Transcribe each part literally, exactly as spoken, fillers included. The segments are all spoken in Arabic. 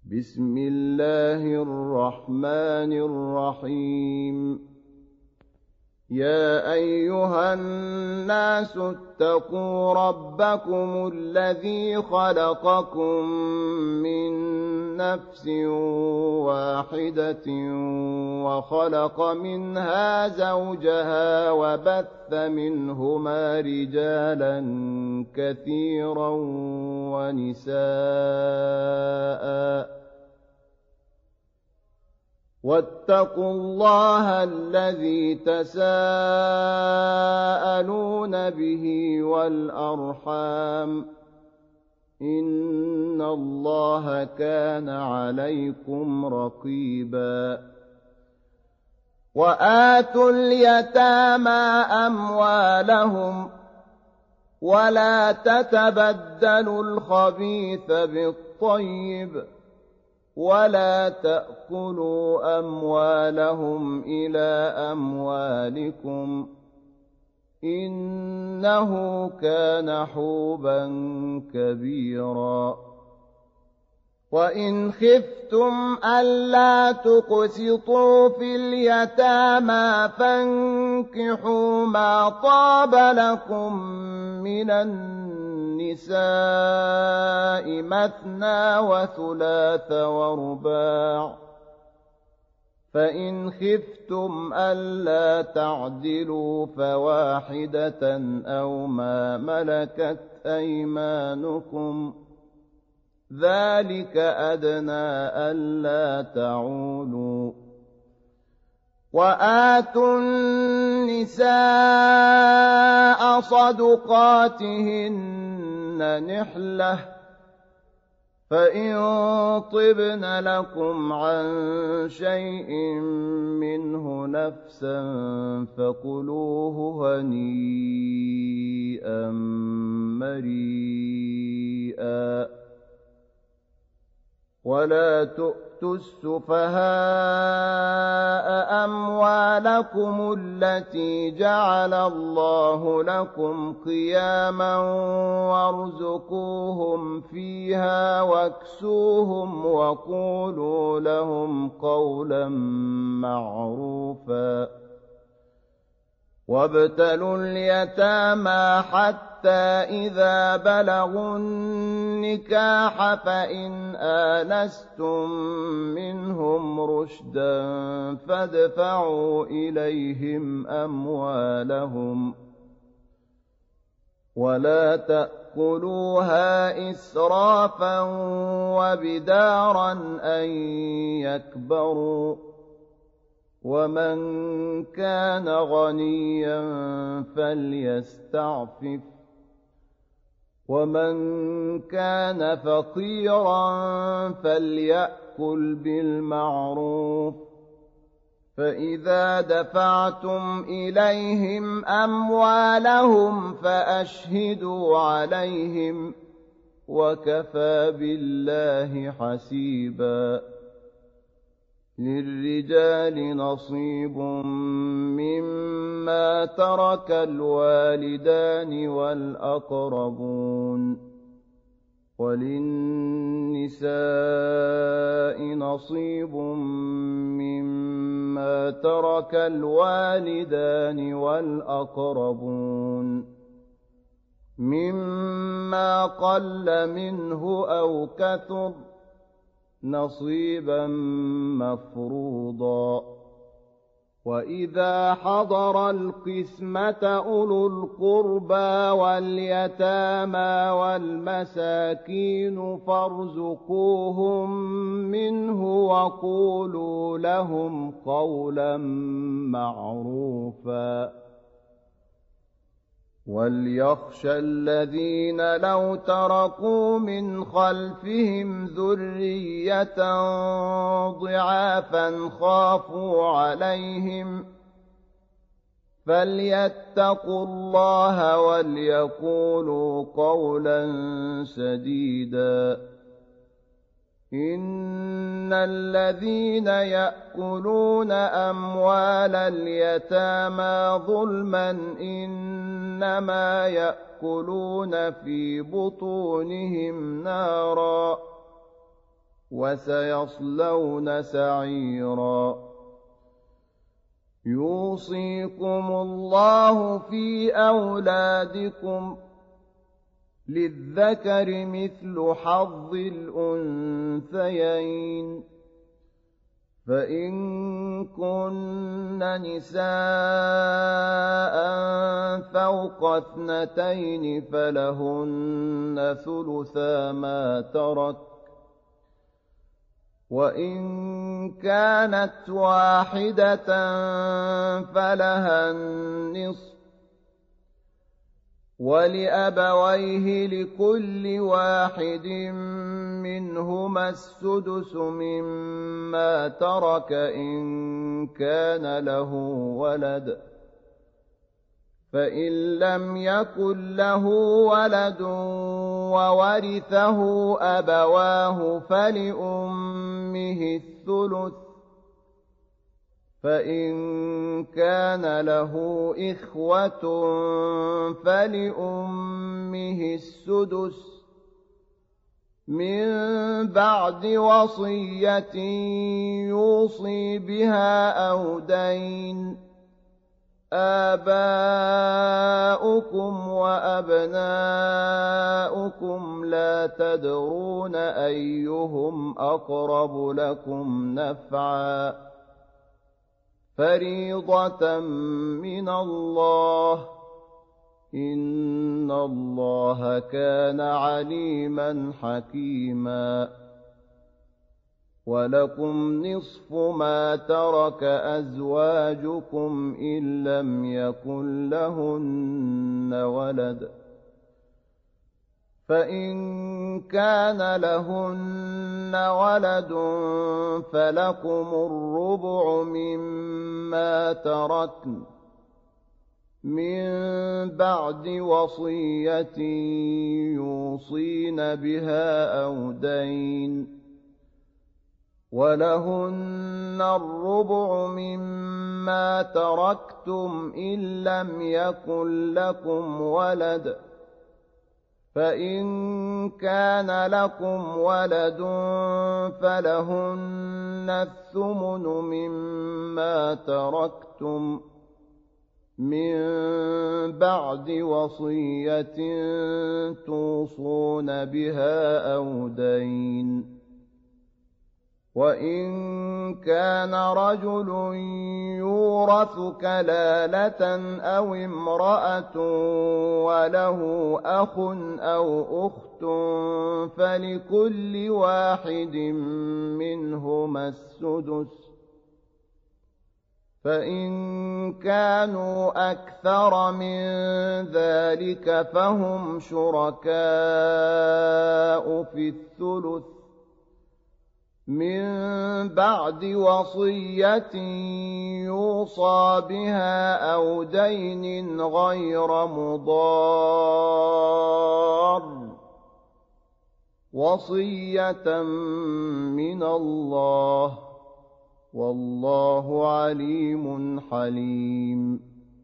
بسم الله الرحمن الرحيم يا أيها الناس اتقوا ربكم الذي خلقكم من نفس واحدة وخلق منها زوجها وبث منهما رجالا كثيرا ونساء واتقوا الله الذي تساءلون به والأرحام إن الله كان عليكم رقيبا وآتوا اليتامى أموالهم ولا تتبدلوا الخبيث بالطيب ولا تأكلوا أموالهم إلى أموالكم إنه كان حوبا كبيرا وإن خفتم ألا تقسطوا في اليتامى فانكحوا ما طاب لكم من النساء مثنى وثلاث ورباع فإن خفتم ألا تعدلوا فواحدة أو ما ملكت أيمانكم ذلك أدنى ألا تعولوا وآتوا النساء صدقاتهن نحلة فإن طبن لكم عن شيء منه نفسا فكلوه هنيئا مريئا ولا تؤتوا السفهاء أموالكم التي جعل الله لكم قياما وارزقوهم فيها واكسوهم وقولوا لهم قولا معروفا وابتلوا اليتامى حتى إذا بلغوا النكاح فإن آنستم منهم رشدا فادفعوا إليهم أموالهم ولا تأكلوها إسرافا وبدارا أن يكبروا ومن كان غنيا فليستعفف ومن كان فقيرا فليأكل بالمعروف فإذا دفعتم إليهم أموالهم فأشهدوا عليهم وكفى بالله حسيبا للرجال نصيب مما ترك الوالدان والأقربون وللنساء نصيب مما ترك الوالدان والأقربون مما قل منه أو كثر نصيبا مفروضا وإذا حضر القسمة أولو القربى واليتامى والمساكين فارزقوهم منه وقولوا لهم قولا معروفا وليخشى الذين لو تركوا من خلفهم ذرية ضعافا خافوا عليهم فليتقوا الله وليقولوا قولا سديدا إن الذين يأكلون أموال اليتامى ظلما إنما يأكلون في بطونهم نارا وسيصلون سعيرا يوصيكم الله في أولادكم للذكر مثل حظ الأنثيين فإن كن نساء فوق اثنتين فلهن ثلثا ما ترك وإن كانت واحدة فلها النصف ولأبويه لكل واحد منهما السدس مما ترك إن كان له ولد فإن لم يكن له ولد وورثه أبواه فلأمه الثلث فإن كان له إخوة فلأمه السدس من بعد وصية يوصي بها أو دين آباؤكم وأبناؤكم لا تدرون أيهم أقرب لكم نفعا فريضة من الله إن الله كان عليما حكيما ولكم نصف ما ترك أزواجكم إن لم يكن لهن ولد فإن كان لهن ولد فلكم الربع مما تركن من بعد وصية يوصين بها أو دين ولهن الربع مما تركتم إن لم يكن لكم ولد فإن كان لكم ولد فلهن الثمن مما تركتم من بعد وصية توصون بها أو دين وإن كان رجل يورث كلالة أو امرأة وله أخ أو أخت فلكل واحد منهما السدس فإن كانوا أكثر من ذلك فهم شركاء في الثلث من بعد وصية يوصى بها أو دين غير مضار وصية من الله والله عليم حليم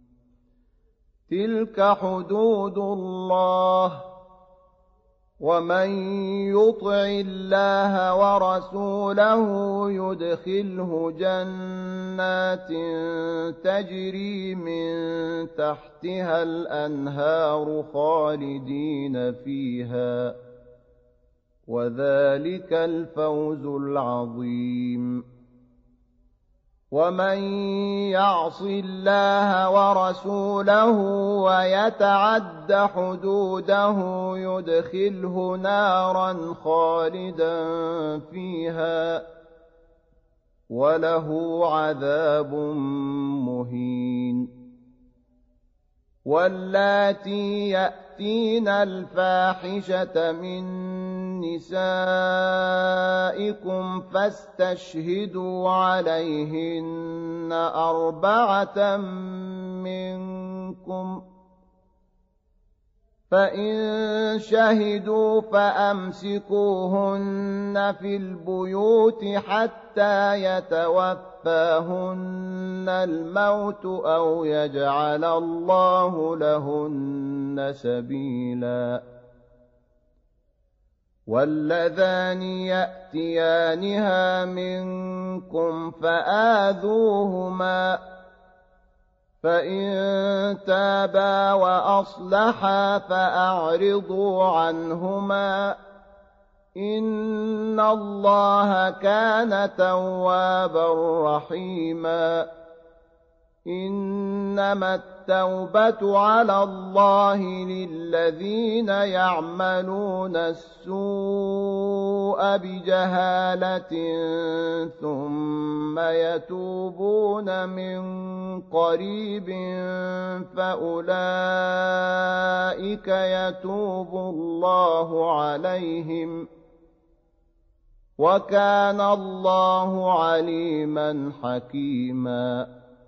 تلك حدود الله ومن يطع الله ورسوله يدخله جنات تجري من تحتها الأنهار خالدين فيها وذلك الفوز العظيم ومن يعص الله ورسوله ويتعد حدوده يدخله نارا خالدا فيها وله عذاب مهين واللاتي يأتين الفاحشة من نسائكم فاستشهدوا عليهن أربعة منكم فإن شهدوا فأمسكوهن في البيوت حتى يتوفاهن الموت أو يجعل الله لهن سبيلا واللذان يأتيانها منكم فآذوهما فإن تابا وأصلحا فأعرضوا عنهما إن الله كان توابا رحيما إنما التوبة على الله للذين يعملون السوء بجهالة ثم يتوبون من قريب فأولئك يتوب الله عليهم وكان الله عليما حكيما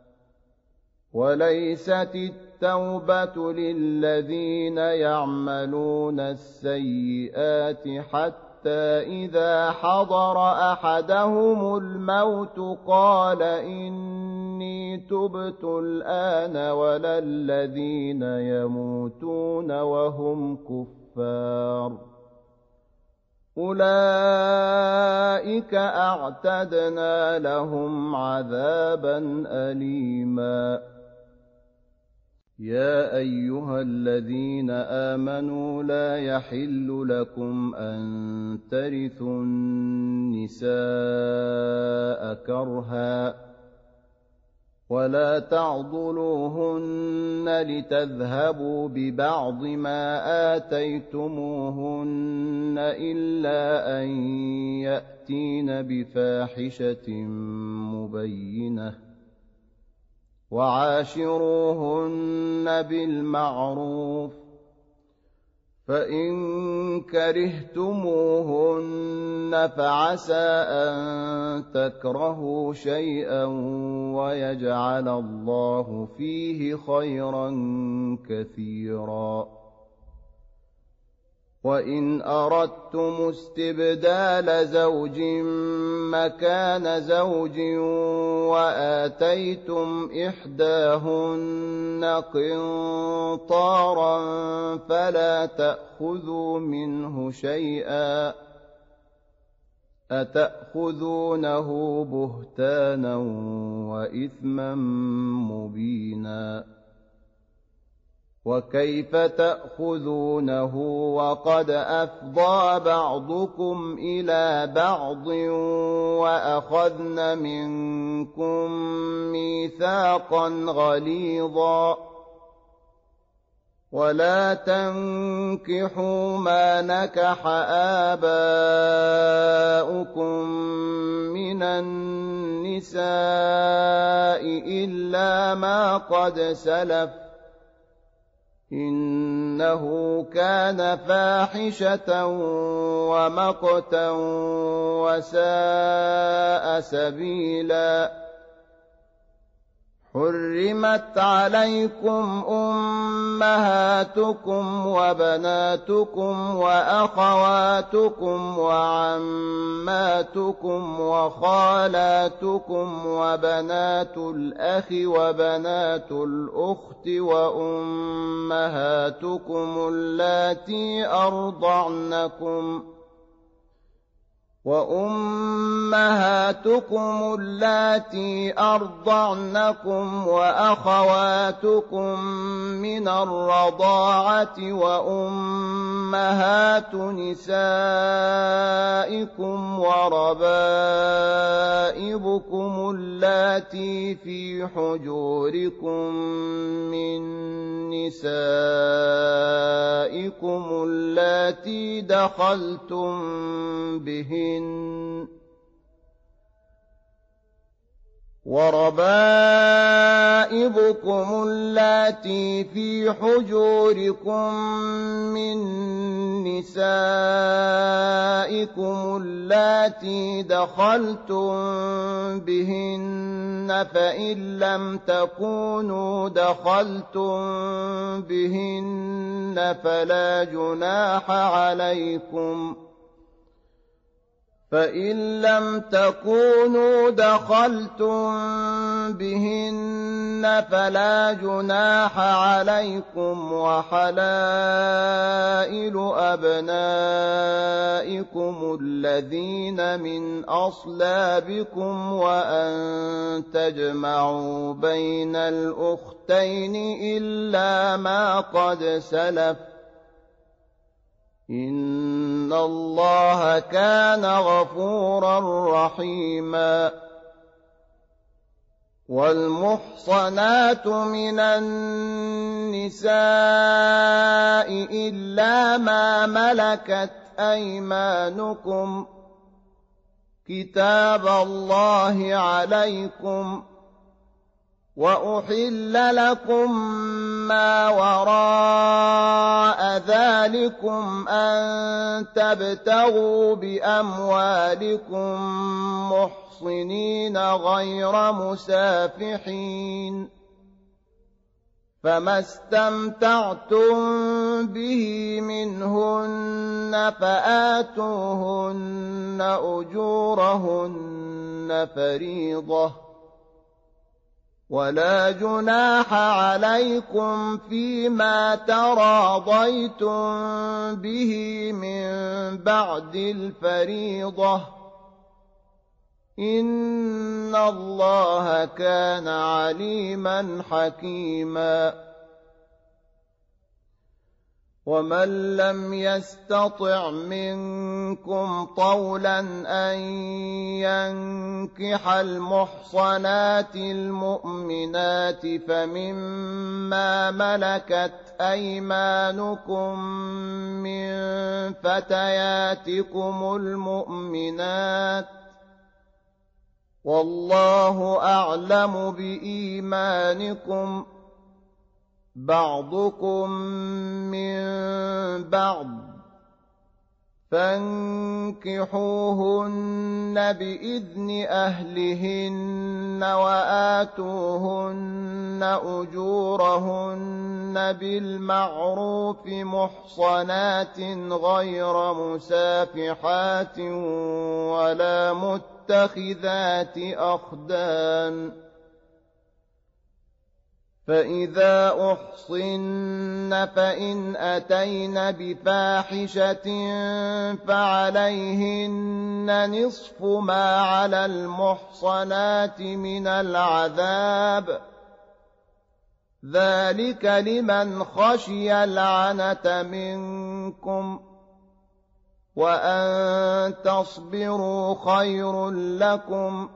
وليست التوبة للذين يعملون السيئات حتى إذا حضر أحدهم الموت قال إني تبت الآن ولا الذين يموتون وهم كفار أولئك أعتدنا لهم عذابا أليما يا أيها الذين آمنوا لا يحل لكم أن ترثوا النساء كرها ولا تعضلوهن لتذهبوا ببعض ما آتيتموهن إلا أن يأتين بفاحشة مبينة وعاشروهن بالمعروف فإن كرهتموهن فعسى أن تكرهوا شيئا ويجعل الله فيه خيرا كثيرا وإن أردتم استبدال زوج مكان زوج وآتيتم إحداهن قنطارا فلا تأخذوا منه شيئا أتأخذونه بهتانا وإثما مبينا وكيف تأخذونه وقد أفضى بعضكم إلى بعض وأخذن منكم ميثاقا غليظا ولا تنكحوا ما نكح آباؤكم من النساء إلا ما قد سلف إنه كان فاحشة ومقتا وساء سبيلا حرمت عليكم أمهاتكم وبناتكم وأخواتكم وعماتكم وخالاتكم وبنات الأخ وبنات الأخت وأمهاتكم اللاتي أرضعنكم وأمهاتكم اللاتي أرضعنكم وأخواتكم من الرضاعة وأمهات نسائكم وربائبكم اللاتي في حجوركم من نسائكم اللاتي دخلتم بهن وربائبكم اللاتي في حجوركم من نسائكم اللاتي دخلتم بهن فإن لم تكونوا دخلتم بهن فلا جناح عليكم فإن لم تكونوا دخلتم بهن فلا جناح عليكم وحلائل أبنائكم الذين من أصلابكم وأن تجمعوا بين الأختين إلا ما قد سلف إن الله كان غفورا رحيما والمحصنات من النساء إلا ما ملكت أيمانكم كتاب الله عليكم وأحل لكم ما وراء ذلكم أن تبتغوا بأموالكم محصنين غير مسافحين فما استمتعتم به منهن فآتوهن أجورهن فريضة ولا جناح عليكم فيما تراضيتم به من بعد الفريضة إن الله كان عليما حكيما ومن لم يستطع منكم طولا أن ينكح المحصنات المؤمنات فمما ملكت أيمانكم من فتياتكم المؤمنات والله أعلم بإيمانكم بعضكم من بعض فانكحوهن بإذن أهلهن وآتوهن أجورهن بالمعروف محصنات غير مسافحات ولا متخذات أخدان فإذا أحصن فإن أتين بفاحشة فعليهن نصف ما على المحصنات من العذاب ذلك لمن خشي العنة منكم وأن تصبروا خير لكم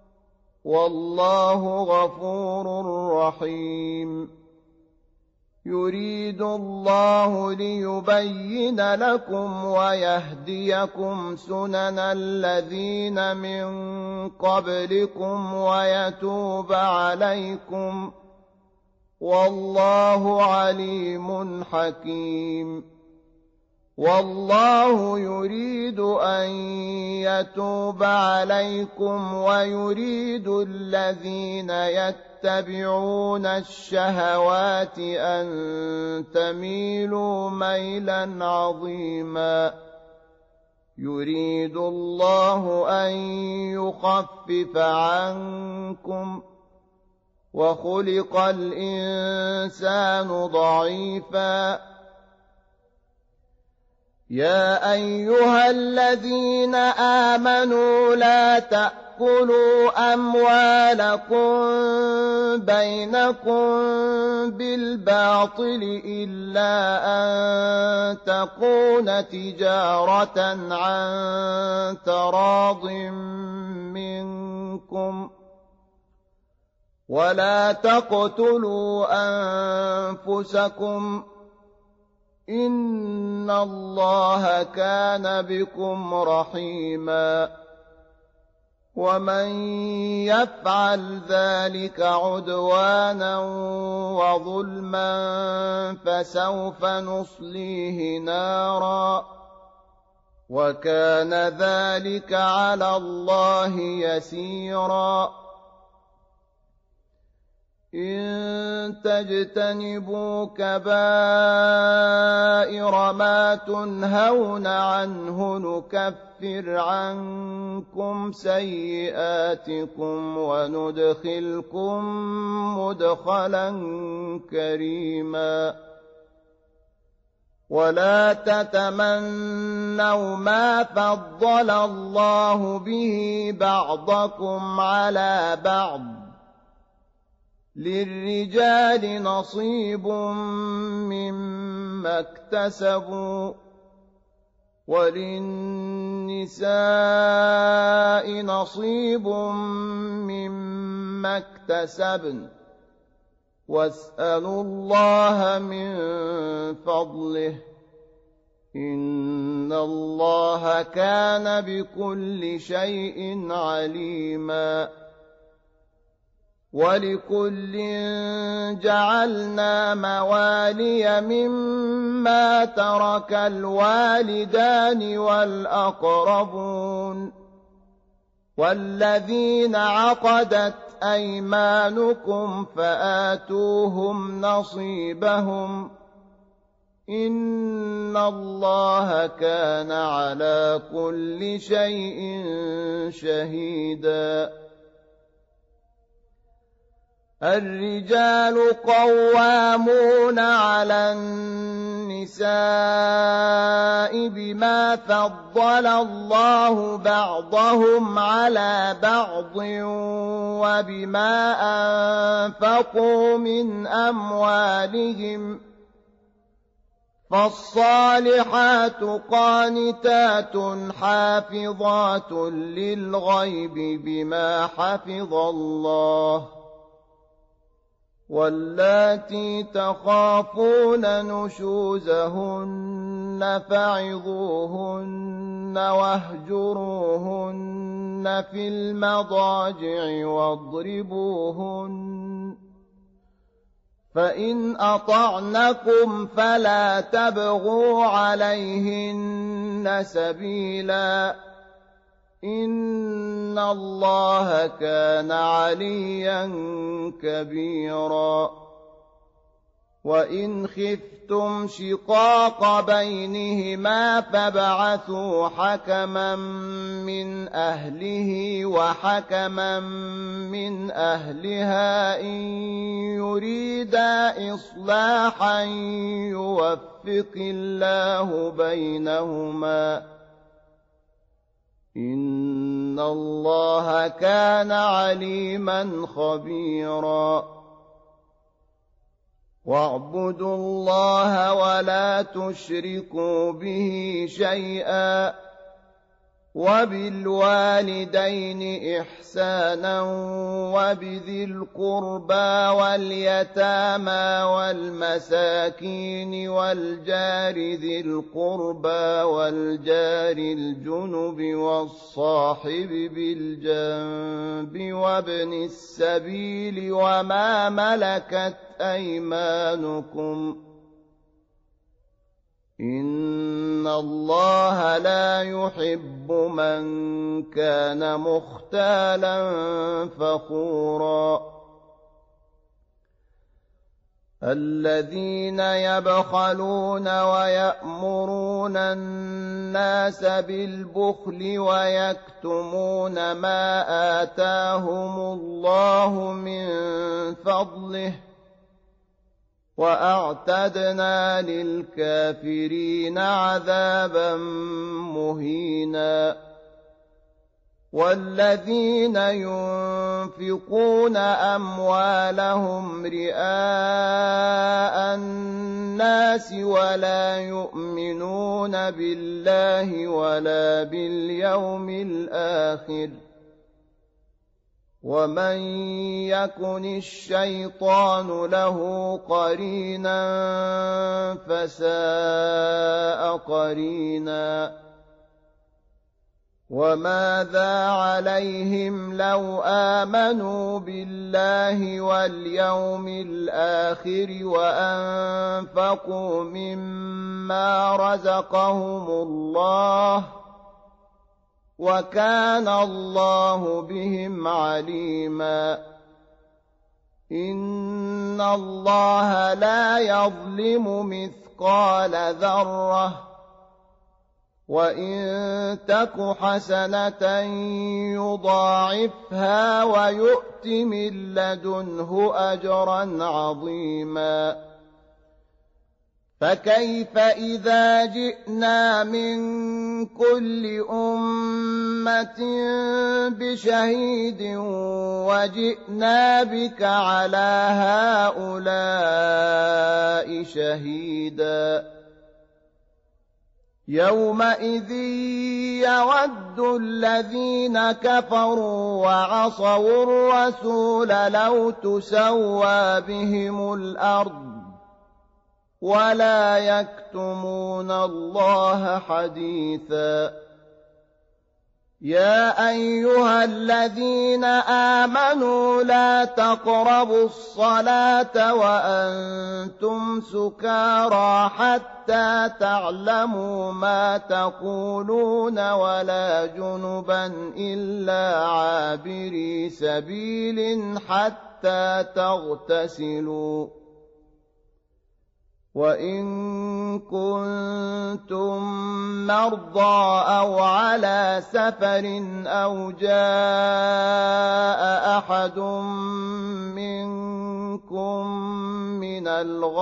والله غفور رحيم يريد الله ليبين لكم ويهديكم سنن الذين من قبلكم ويتوب عليكم والله عليم حكيم والله يريد أن يتوب عليكم ويريد الذين يتبعون الشهوات أن تميلوا ميلا عظيما يريد الله أن يخفف عنكم وخلق الإنسان ضعيفا يا أيها الذين آمنوا لا تأكلوا أموالكم بينكم بالباطل إلا أن تكون تجارة عن تراض منكم ولا تقتلوا أنفسكم إن الله كان بكم رحيما ومن يفعل ذلك عدوانا وظلما فسوف نصليه نارا وكان ذلك على الله يسيرا إن تجتنبوا كبائر ما تنهون عنه نكفر عنكم سيئاتكم وندخلكم مدخلا كريما ولا تتمنوا ما فضل الله به بعضكم على بعض للرجال نصيب مما اكتسبوا وللنساء نصيب مما اكتسبن واسألوا الله من فضله إن الله كان بكل شيء عليما ولكل جعلنا موالي مما ترك الوالدان والأقربون والذين عقدت أيمانكم فآتوهم نصيبهم إن الله كان على كل شيء شهيدا الرجال قوامون على النساء بما فضل الله بعضهم على بعض وبما أنفقوا من أموالهم فالصالحات قانتات حافظات للغيب بما حفظ الله واللاتي تخافون نشوزهن فعظوهن واهجروهن في المضاجع واضربوهن فإن أطعنكم فلا تبغوا عليهن سبيلا إن الله كان عليا كبيرا وإن خفتم شقاق بينهما فابعثوا حكما من أهله وحكما من أهلها إن يريدا إصلاحا يوفق الله بينهما إن الله كان عليما خبيرا واعبدوا الله ولا تشركوا به شيئا وبالوالدين إحسانا وبذي القربى واليتامى والمساكين والجار ذي القربى والجار الجنب والصاحب بالجنب وابن السبيل وما ملكت أيمانكم إن الله لا يحب من كان مختالا فخورا الذين يبخلون ويأمرون الناس بالبخل ويكتمون ما آتاهم الله من فضله وأعتدنا للكافرين عذابا مهينا والذين ينفقون أموالهم رئاء الناس ولا يؤمنون بالله ولا باليوم الآخر ومن يكن الشيطان له قرينا فساء قرينا وماذا عليهم لو آمنوا بالله واليوم الآخر وأنفقوا مما رزقهم الله وكان الله بهم عليما إن الله لا يظلم مثقال ذرة وإن تك حسنة يضاعفها ويؤت من لدنه أجرا عظيما فكيف إذا جئنا من كل أمة بشهيد وجئنا بك على هؤلاء شهيدا يومئذ يود الذين كفروا وعصوا الرسول لو تسوى بهم الأرض ولا يكتمون الله حديثا يا أيها الذين آمنوا لا تقربوا الصلاة وأنتم سكارى حتى تعلموا ما تقولون ولا جنبا إلا عابري سبيل حتى تغتسلوا وإن كنتم مرضى أو على سفر أو جاء أحد منكم من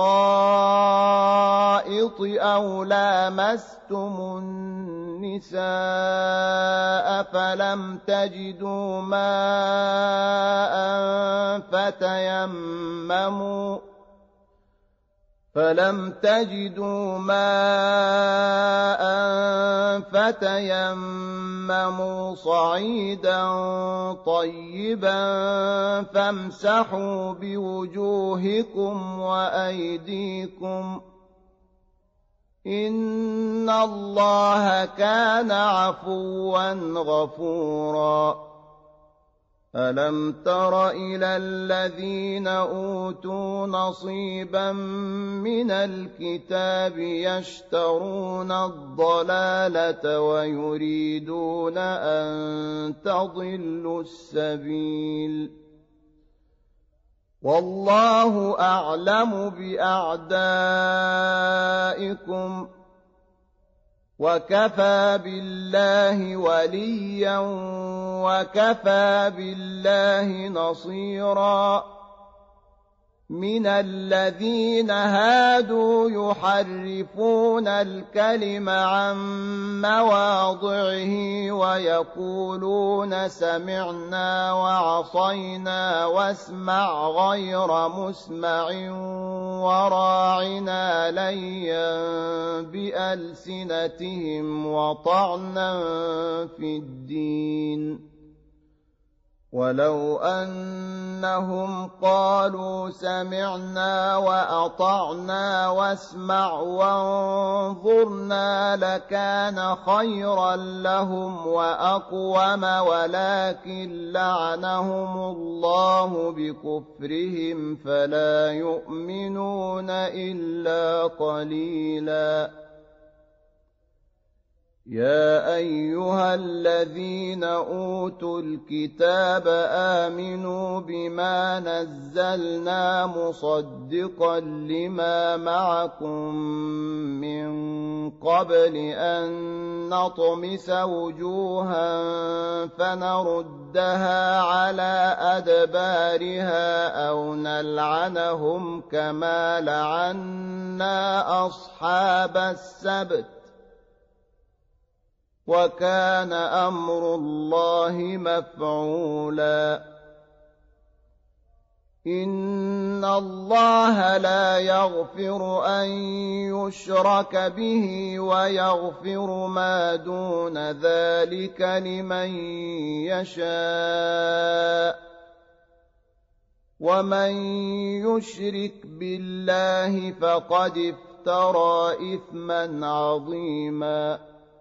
الغائط أو لامستم النساء فلم تجدوا ماء فتيمموا فلم تجدوا ماء فتيمموا صعيدا طيبا فامسحوا بوجوهكم وأيديكم إن الله كان عفوا غفورا ألم تر إلى الذين أوتوا نصيبا من الكتاب يشترون الضلالة ويريدون أن تضلوا السبيل والله أعلم بأعدائكم وكفى بالله وليا وكفى بالله نصيرا من الذين هادوا يحرفون الكلم عن مواضعه ويقولون سمعنا وعصينا واسمع غير مسمع وراعنا ليا بألسنتهم وطعنا في الدين ولو أنهم قالوا سمعنا وأطعنا واسمع وانظرنا لكان خيرا لهم وأقوم ولكن لعنهم الله بكفرهم فلا يؤمنون إلا قليلا يا أيها الذين أوتوا الكتاب آمنوا بما نزلنا مصدقا لما معكم من قبل أن نطمس وجوها فنردها على أدبارها أو نلعنهم كما لعنا أصحاب السبت وكان أمر الله مفعولا إن الله لا يغفر أن يشرك به ويغفر ما دون ذلك لمن يشاء ومن يشرك بالله فقد افترى إثما عظيما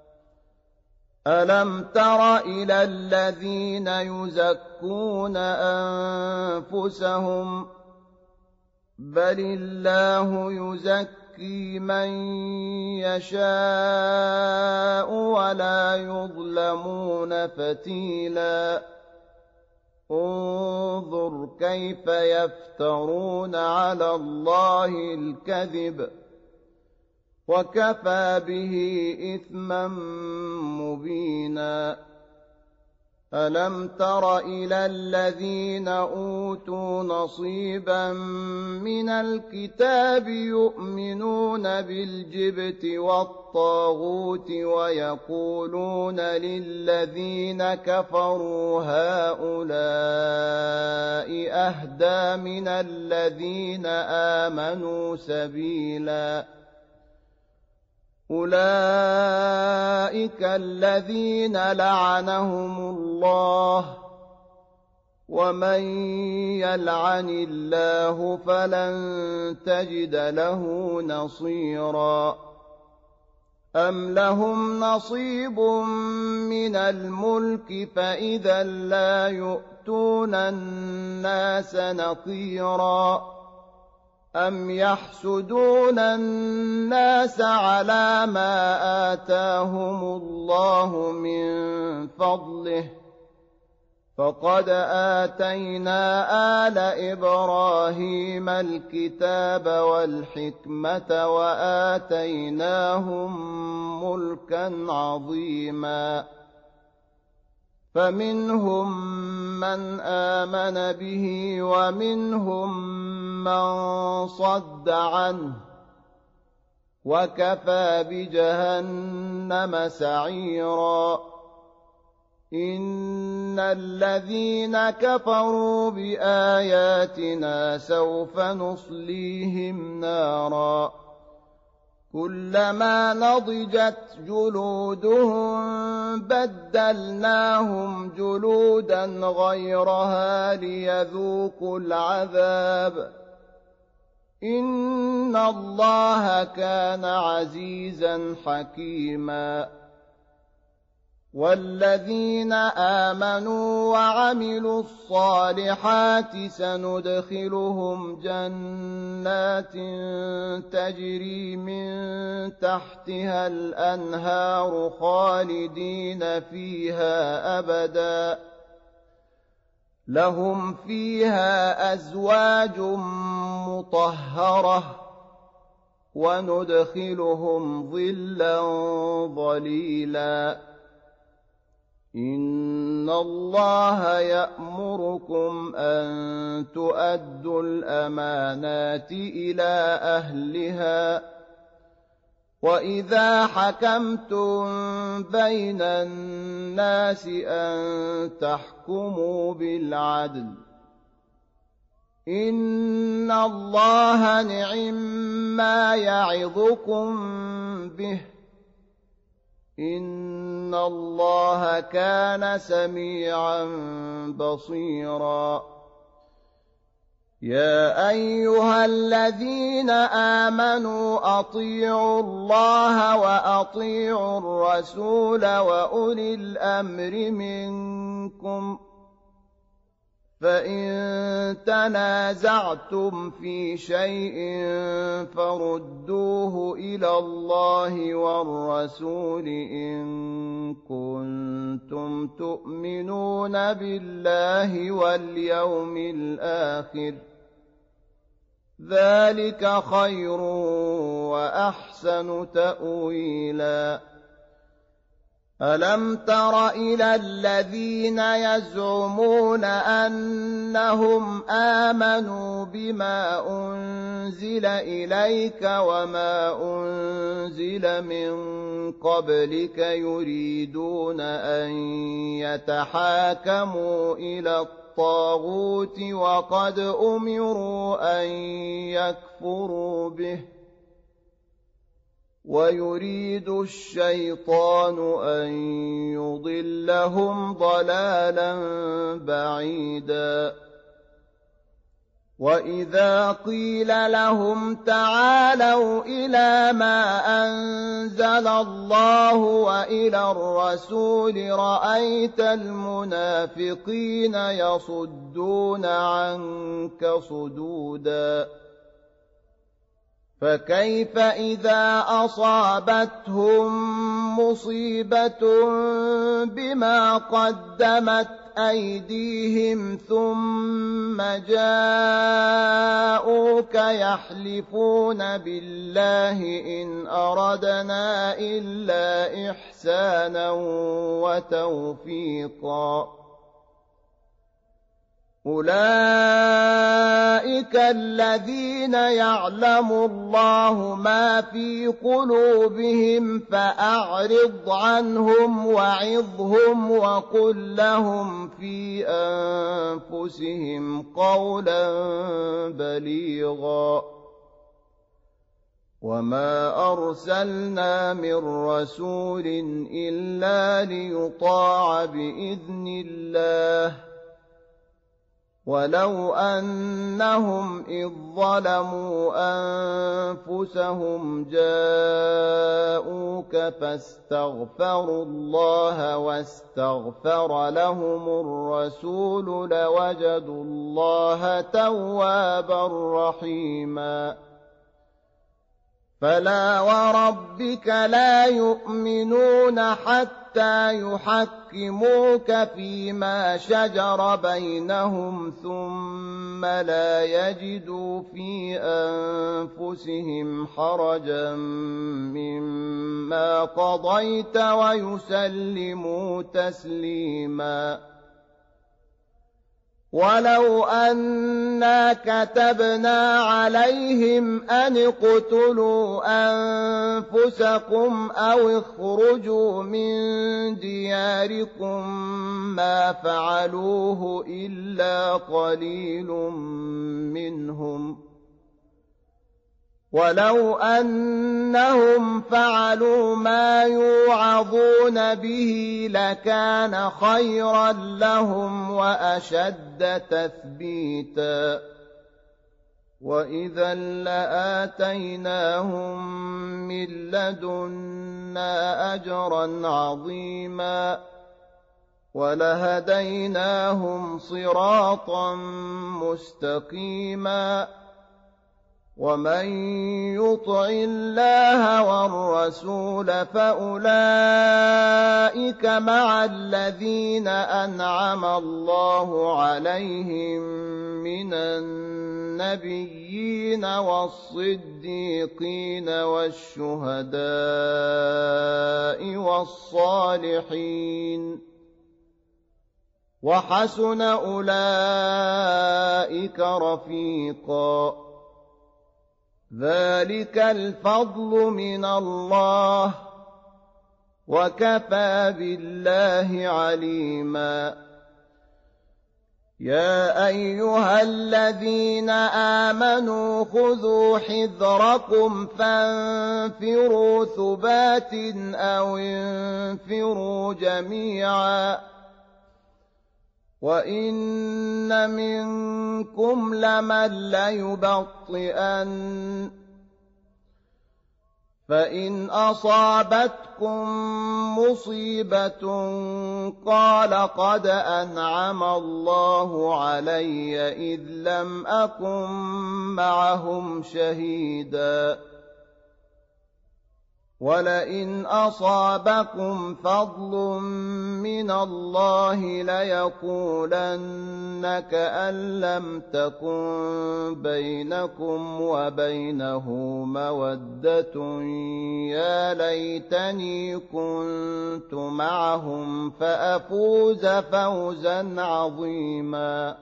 ألم تر إلى الذين يزكون أنفسهم بل الله يزكي من يشاء ولا يظلمون فتيلا انظر كيف يفترون على الله الكذب وكفى به إثما مبينا ألم تر إلى الذين أوتوا نصيبا من الكتاب يؤمنون بالجبت والطاغوت ويقولون للذين كفروا هؤلاء أهدى من الذين آمنوا سبيلا أولئك الذين لعنهم الله ومن يلعن الله فلن تجد له نصيرا أم لهم نصيب من الملك فإذا لا يؤتون الناس نقيرا أم يحسدون الناس على ما آتاهم الله من فضله فقد آتينا آل إبراهيم الكتاب والحكمة وآتيناهم ملكا عظيما فمنهم من آمن به ومنهم من صد عنه وكفى بجهنم سعيرا إن الذين كفروا بآياتنا سوف نصليهم نارا كلما نضجت جلودهم بدلناهم جلودا غيرها ليذوقوا العذاب إن الله كان عزيزا حكيما والذين آمنوا وعملوا الصالحات سندخلهم جنات تجري من تحتها الأنهار خالدين فيها أبدا لهم فيها أزواج مطهرة وندخلهم ظلا ظليلا إن الله يأمركم أن تؤدوا الأمانات إلى أهلها وإذا حكمتم بين الناس أن تحكموا بالعدل إن الله نعما يعظكم به إن الله كان سميعا بصيرا يا أيها الذين آمنوا أطيعوا الله وأطيعوا الرسول وأولي الأمر منكم فإن تنازعتم في شيء فردوه إلى الله والرسول إن كنتم تؤمنون بالله واليوم الآخر ذلك خير وأحسن تأويلا ألم تر إلى الذين يزعمون أنهم آمنوا بما أنزل إليك وما أنزل من قبلك يريدون أن يتحاكموا إلى الطاغوت وقد أمروا أن يكفروا به ويريد الشيطان أن يضلهم ضلالا بعيدا وإذا قيل لهم تعالوا إلى ما أنزل الله وإلى الرسول رأيت المنافقين يصدون عنك صدودا فكيف إذا أصابتهم مصيبة بما قدمت أيديهم ثم جاءوك يحلفون بالله إن أردنا إلا إحسانا وتوفيقا أولئك الذين يعلم الله ما في قلوبهم فأعرض عنهم وعظهم وقل لهم في أنفسهم قولا بليغا وما أرسلنا من رسول إلا ليطاع بإذن الله ولو أنهم إذ ظلموا أنفسهم جاءوك فاستغفروا الله واستغفر لهم الرسول لوجدوا الله توابا رحيما فلا وربك لا يؤمنون حتى يحكموك فيما شجر بينهم ثم لا يجدوا في أنفسهم حرجا مما قضيت ويسلموا تسليما ولو أنا كتبنا عليهم أن اقتلوا أنفسكم أو اخرجوا من دياركم ما فعلوه إلا قليل منهم ولو أنهم فعلوا ما يوعظون به لكان خيرا لهم وأشد تثبيتا وإذا لآتيناهم من لدنا أجرا عظيما ولهديناهم صراطا مستقيما ومن يطع الله والرسول فأولئك مع الذين أنعم الله عليهم من النبيين والصديقين والشهداء والصالحين وحسن أولئك رفيقا ذلك الفضل من الله وكفى بالله عليما يا أيها الذين آمنوا خذوا حذركم فانفروا ثبات أو انفروا جميعا وإن منكم لمن ليبطئن فإن أصابتكم مصيبة قال قد أنعم الله علي إذ لم أكن معهم شهيدا ولئن أصابكم فضل من الله ليقولن كأن لم تكن بينكم وبينه مودة يا ليتني كنت معهم فأفوز فوزا عظيما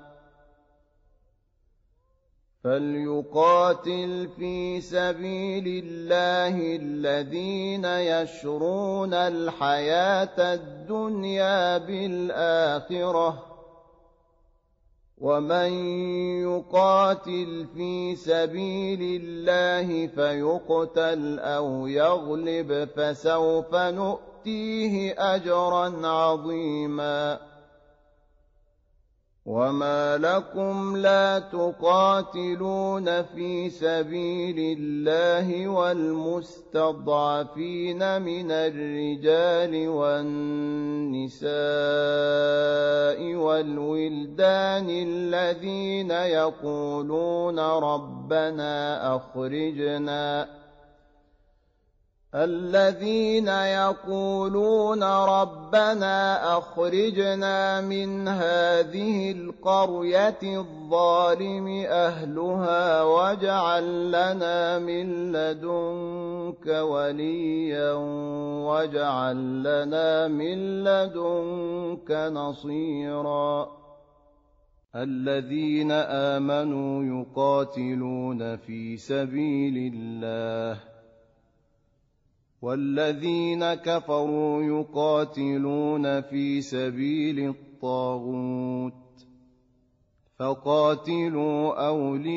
فليقاتل في سبيل الله الذين يشرون الحياة الدنيا بالآخرة ومن يقاتل في سبيل الله فيقتل أو يغلب فسوف نؤتيه أجرا عظيما وما لكم لا تقاتلون في سبيل الله والمستضعفين من الرجال والنساء والولدان الذين يقولون ربنا أخرجنا الذين يقولون ربنا أخرجنا من هذه القرية الظالم أهلها واجعل لنا من لدنك وليا واجعل لنا من لدنك نصيرا الذين آمنوا يقاتلون في سبيل الله والذين كفروا يقاتلون في سبيل الطاغوت فقاتلوا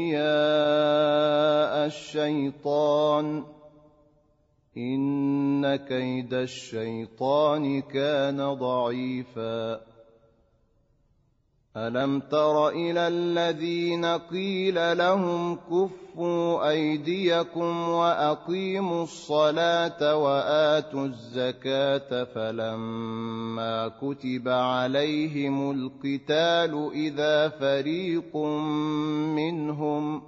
أولياء الشيطان إن كيد الشيطان كان ضعيفا ألم تر إلى الذين قيل لهم كفوا أيديكم وأقيموا الصلاة وآتوا الزكاة فلما كتب عليهم القتال إذا فريق منهم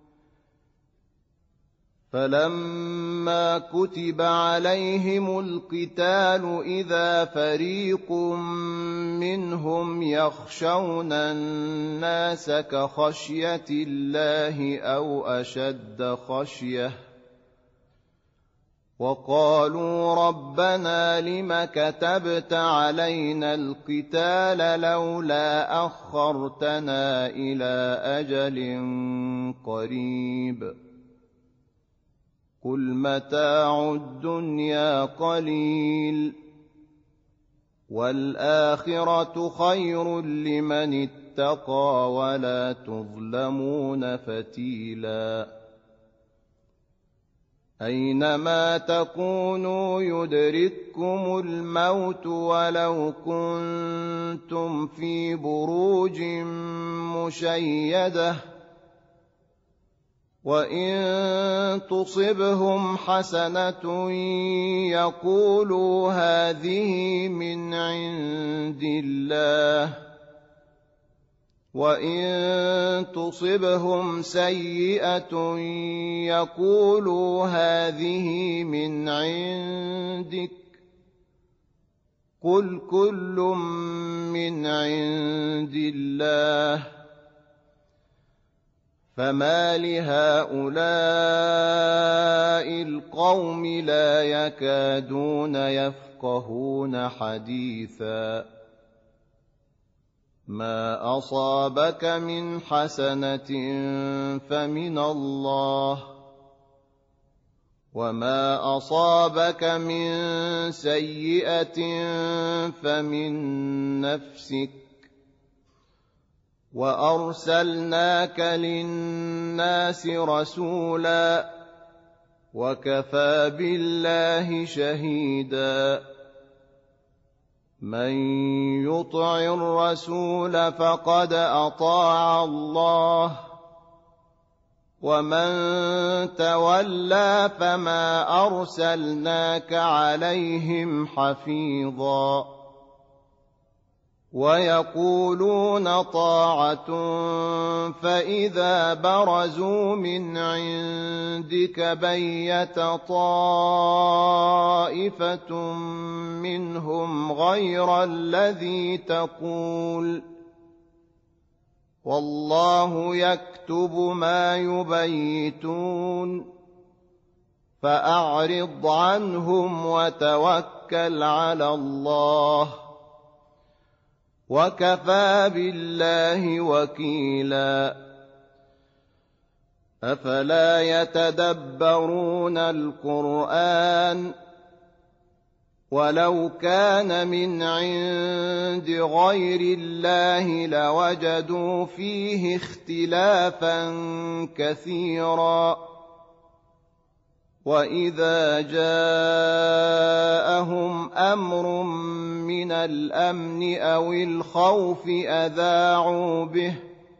فلما كتب عليهم القتال إذا فريق منهم يخشون الناس كخشية الله أو أشد خشية وقالوا ربنا لم كتبت علينا القتال لولا أخرتنا إلى أجل قريب قل متاع الدنيا قليل والآخرة خير لمن اتقى ولا تظلمون فتيلا أينما تكونوا يدرككم الموت ولو كنتم في بروج مشيدة وإن تصبهم حسنة يقولوا هذه من عند الله وإن تصبهم سيئة يقولوا هذه من عندك قل كل من عند الله فما لهؤلاء القوم لا يكادون يفقهون حديثا ما أصابك من حسنة فمن الله وما أصابك من سيئة فمن نفسك وأرسلناك للناس رسولا وكفى بالله شهيدا من يطع الرسول فقد أطاع الله ومن تولى فما أرسلناك عليهم حفيظا ويقولون طاعة فإذا برزوا من عندك بيت طائفة منهم غير الذي تقول والله يكتب ما يبيتون فأعرض عنهم وتوكل على الله وكفى بالله وكيلا أفلا يتدبرون القرآن ولو كان من عند غير الله لوجدوا فيه اختلافا كثيرا وإذا جاءهم أمر من الأمن أو الخوف أذاعوا به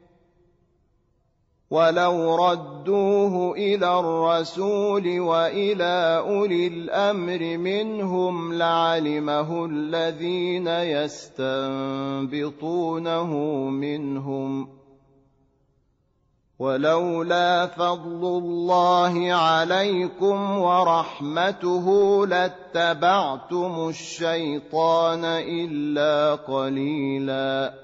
ولو ردوه إلى الرسول وإلى أولي الأمر منهم لعلمه الذين يستنبطونه منهم ولولا فضل الله عليكم ورحمته لاتبعتم الشيطان إلا قليلا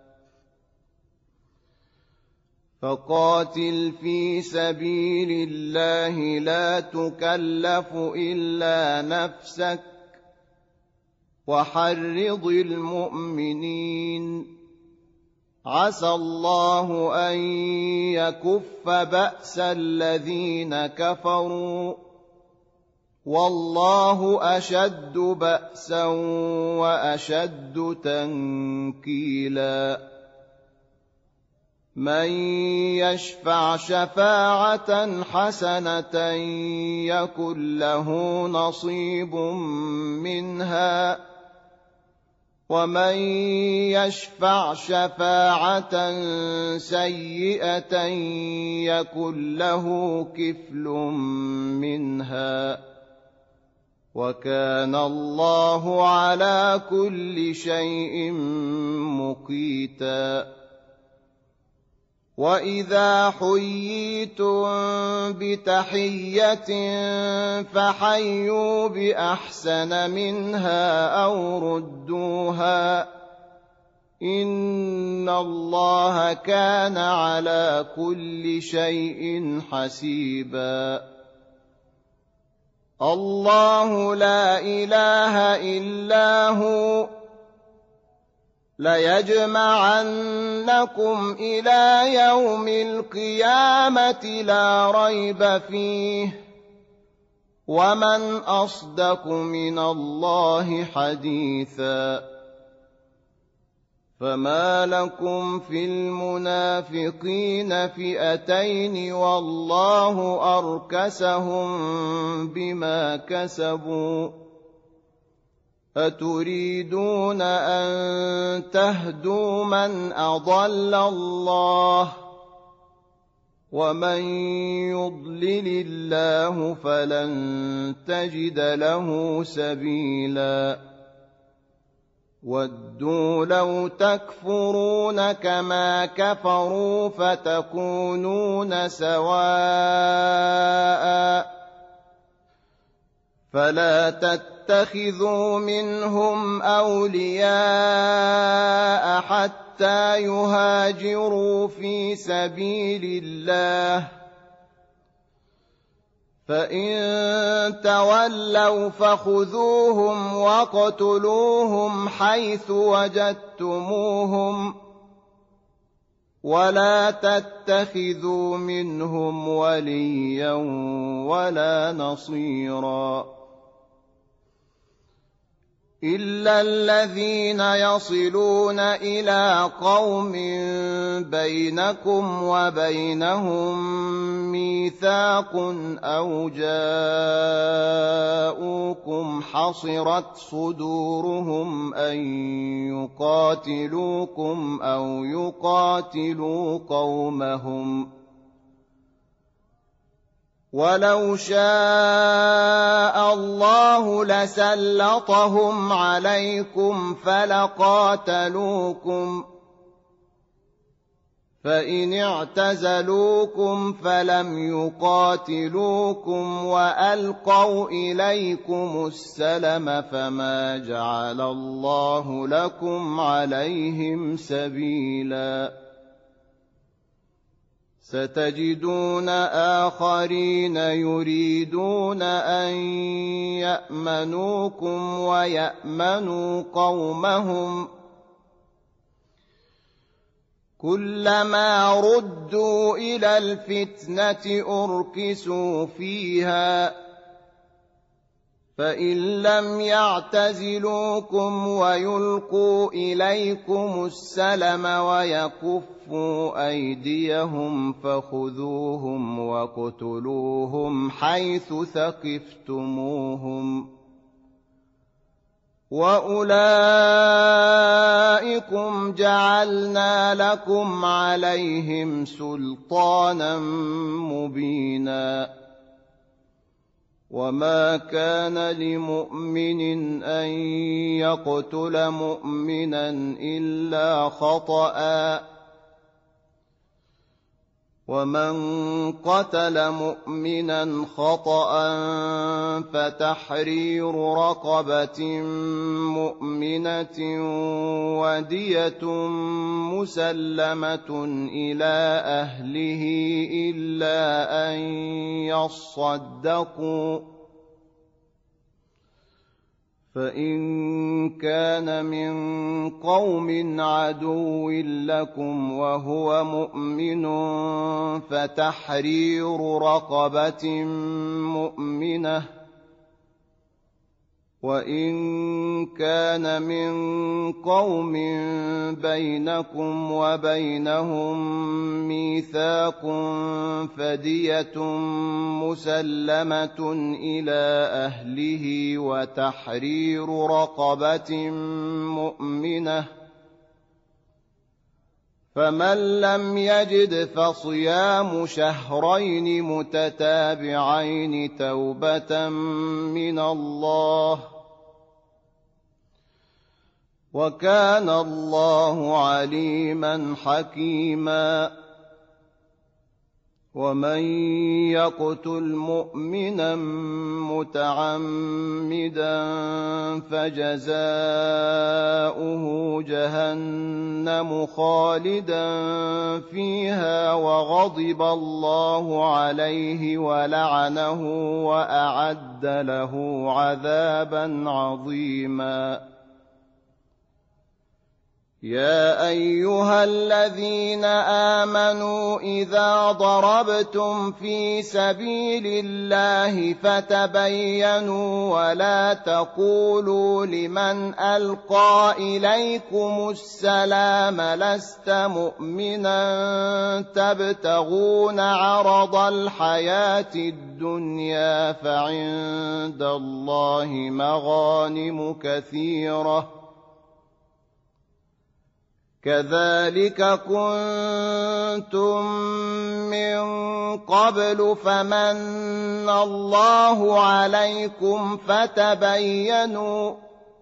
فقاتل في سبيل الله لا تكلف إلا نفسك وحرض المؤمنين عسى الله أن يكف بأس الذين كفروا والله أشد بأسا وأشد تنكيلا من يشفع شفاعة حسنة يكن له نصيب منها ومن يشفع شفاعة سيئة يكن له كفل منها وكان الله على كل شيء مقيتا وإذا حييتم بتحية فحيوا بأحسن منها أو ردوها إن الله كان على كل شيء حسيبا الله لا إله إلا هو ليجمعنكم إلى يوم القيامة لا ريب فيه ومن أصدق من الله حديثا فما لكم في المنافقين فئتين والله أركسهم بما كسبوا أتريدون أن تهدوا من أضل الله ومن يضلل الله فلن تجد له سبيلا ودوا لو تكفرون كما كفروا فتكونون سواء فلا تتخذوا منهم أولياء حتى يهاجروا في سبيل الله فإن تولوا فخذوهم واقتلوهم حيث وجدتموهم ولا تتخذوا منهم وليا ولا نصيرا إلا الذين يصلون إلى قوم بينكم وبينهم ميثاق أو جاءوكم حصرت صدورهم أن يقاتلوكم أو يقاتلوا قومهم ولو شاء الله لسلطهم عليكم فلقاتلوكم فإن اعتزلوكم فلم يقاتلوكم وألقوا إليكم السلم فما جعل الله لكم عليهم سبيلا ستجدون آخرين يريدون أن يأمنوكم ويأمنوا قومهم كلما ردوا إلى الفتنة أركسوا فيها فإن لم يعتزلوكم ويلقوا إليكم السلم ويكفوا أيديهم فخذوهم واقتلوهم حيث ثقفتموهم وأولئكم جعلنا لكم عليهم سلطانا مبينا وما كان لمؤمن أن يقتل مؤمنا إلا خطأ ومن قتل مؤمنا خطأ فتحرير رقبة مؤمنة ودية مسلمة إلى أهله إلا أن يصدقوا، فإن كان من قوم عدو لكم وهو مؤمن فتحرير رقبة مؤمنة، وإن كان من قوم بينكم وبينهم ميثاق فدية مسلمة إلى أهله وتحرير رقبة مؤمنة، فمن لم يجد فصيام شهرين متتابعين توبة من الله، وكان الله عليما حكيما. ومن يقتل مؤمنا متعمدا فجزاؤه جهنم خالدا فيها وغضب الله عليه ولعنه وأعد له عذابا عظيما. يا أيها الذين آمنوا إذا ضربتم في سبيل الله فتبينوا ولا تقولوا لمن ألقى إليكم السلام لست مؤمنا تبتغون عرض الحياة الدنيا فعند الله مغانم كثيرة كذلك كنتم من قبل فمن الله عليكم فتبينوا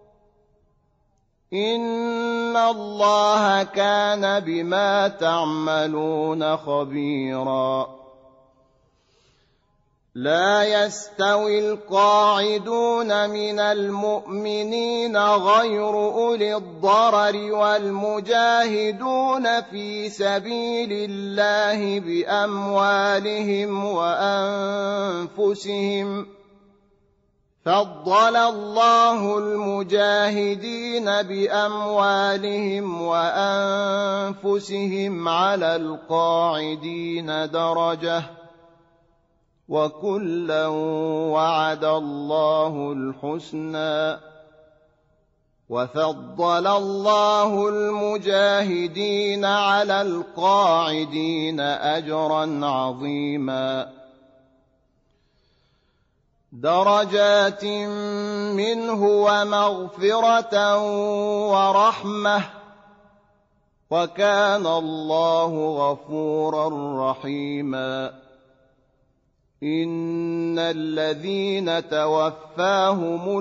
إن الله كان بما تعملون خبيرا. لا يستوي القاعدون من المؤمنين غير أولي الضرر والمجاهدون في سبيل الله بأموالهم وأنفسهم، فضل الله المجاهدين بأموالهم وأنفسهم على القاعدين درجة، وكلا وعد الله الحسنى، وفضل الله المجاهدين على القاعدين أجرا عظيما. درجات منه ومغفرة ورحمة، وكان الله غفورا رحيما. إن الذين توفاهم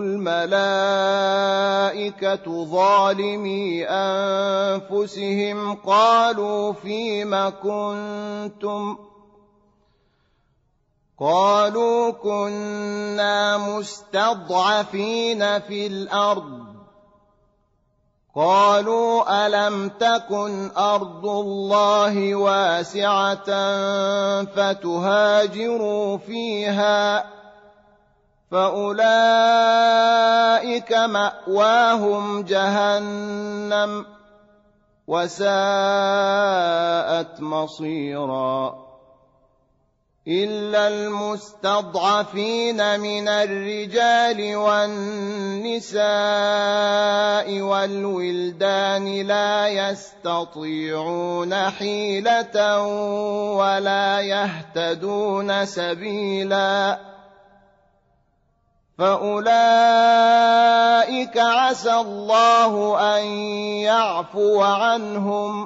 الملائكة ظالمي أنفسهم قالوا فيم كنتم قالوا كنا مستضعفين في الأرض قالوا ألم تكن أرض الله واسعة فتهاجروا فيها فأولئك مأواهم جهنم وساءت مصيرا. إلا المستضعفين من الرجال والنساء والولدان لا يستطيعون حيلة ولا يهتدون سبيلا، فأولئك عسى الله أن يعفو عنهم،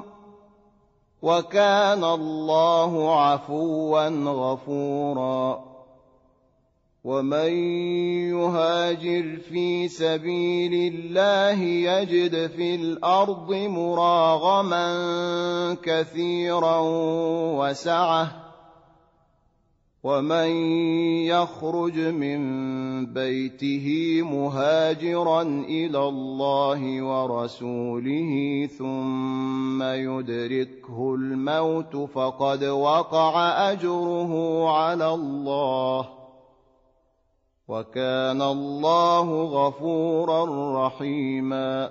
وكان الله عفوا غفورا. ومن يهاجر في سبيل الله يجد في الأرض مراغما كثيرا وسعة ومن يخرج من بيته مهاجرا إلى الله ورسوله ثم يدركه الموت فقد وقع أجره على الله وكان الله غفورا رحيما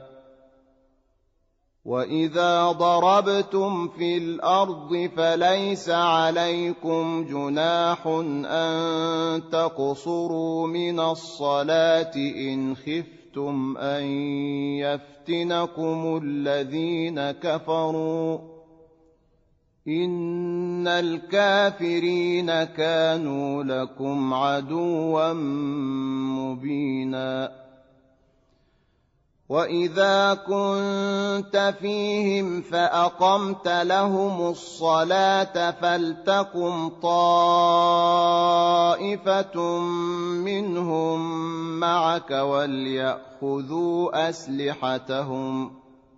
وإذا ضربتم في الأرض فليس عليكم جناح أن تقصروا من الصلاة إن خفتم أن يفتنكم الذين كفروا إن الكافرين كانوا لكم عدوا مبينا وإذا كنت فيهم فأقمت لهم الصلاة فلتقم طائفة منهم معك وليأخذوا أسلحتهم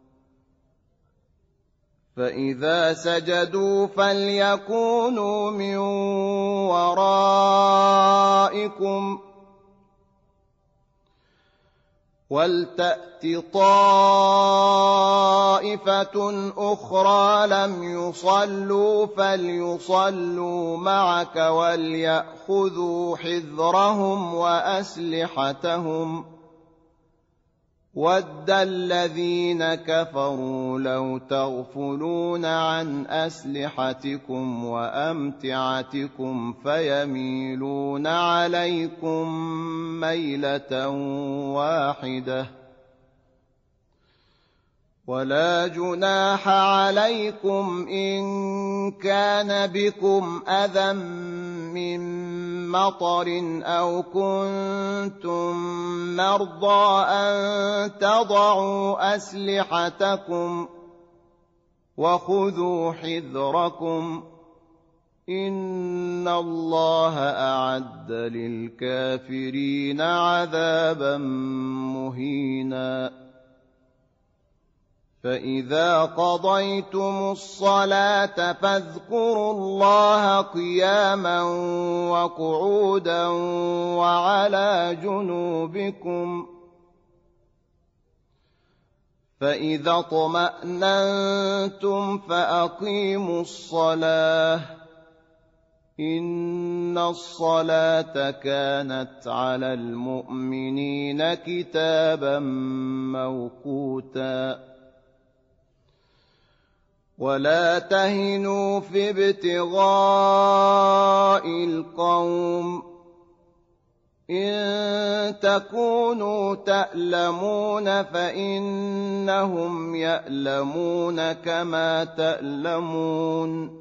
فإذا سجدوا فليكونوا من ورائكم ولتأت طائفة أخرى لم يصلوا فليصلوا معك وليأخذوا حذرهم وأسلحتهم ود الذين كفروا لو تغفلون عن أسلحتكم وأمتعتكم فيميلون عليكم ميلة واحدة ولا جناح عليكم إن كان بكم أذى من مطر أو كنتم مرضى أن تضعوا أسلحتكم وخذوا حذركم إن الله أعد للكافرين عذابا مهينا فإذا قضيتم الصلاة فاذكروا الله قياما وقعودا وعلى جنوبكم فإذا اطمأننتم فأقيموا الصلاة إن الصلاة كانت على المؤمنين كتابا موقوتا ولا تهنوا في ابتغاء القوم إن تكونوا تألمون فإنهم يألمون كما تألمون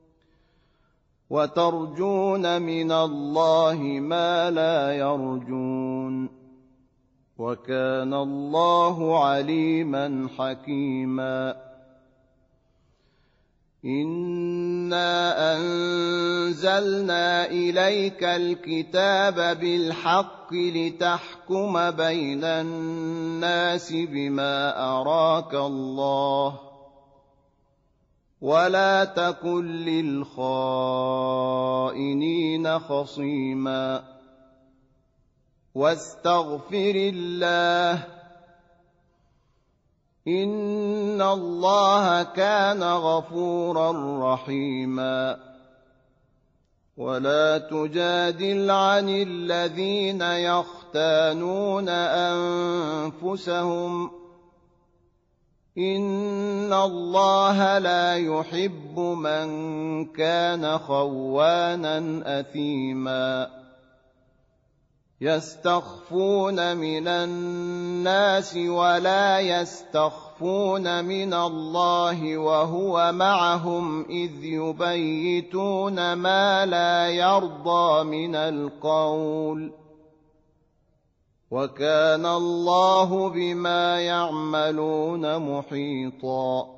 وترجون من الله ما لا يرجون وكان الله عليما حكيما إنا أنزلنا إليك الكتاب بالحق لتحكم بين الناس بما أراك الله ولا تكن للخائنين خصيما واستغفر الله إن الله كان غفورا رحيما ولا تجادل عن الذين يختانون أنفسهم إن الله لا يحب من كان خوانا أثيما يستخفون من الناس ولا يستخفون من الله وهو معهم إذ يبيتون ما لا يرضى من القول وكان الله بما يعملون محيطا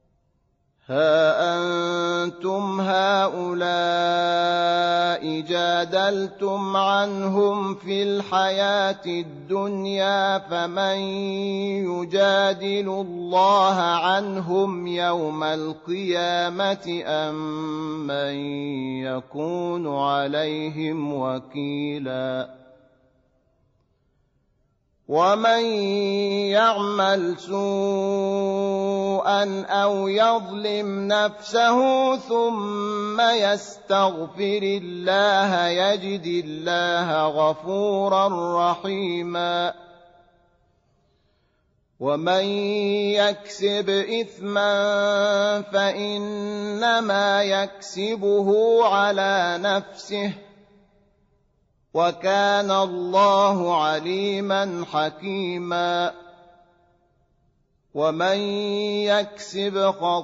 ها أنتم هؤلاء جاهلون جادلتم عنهم في الحياة الدنيا فمن يجادل الله عنهم يوم القيامة أم من يكون عليهم وكيلا ومن يعمل سوءا أو يظلم نفسه ثم يستغفر الله يجد الله غفورا رحيما ومن يكسب إثما فإنما يكسبه على نفسه وكان الله عليما حكيما ومن يكسب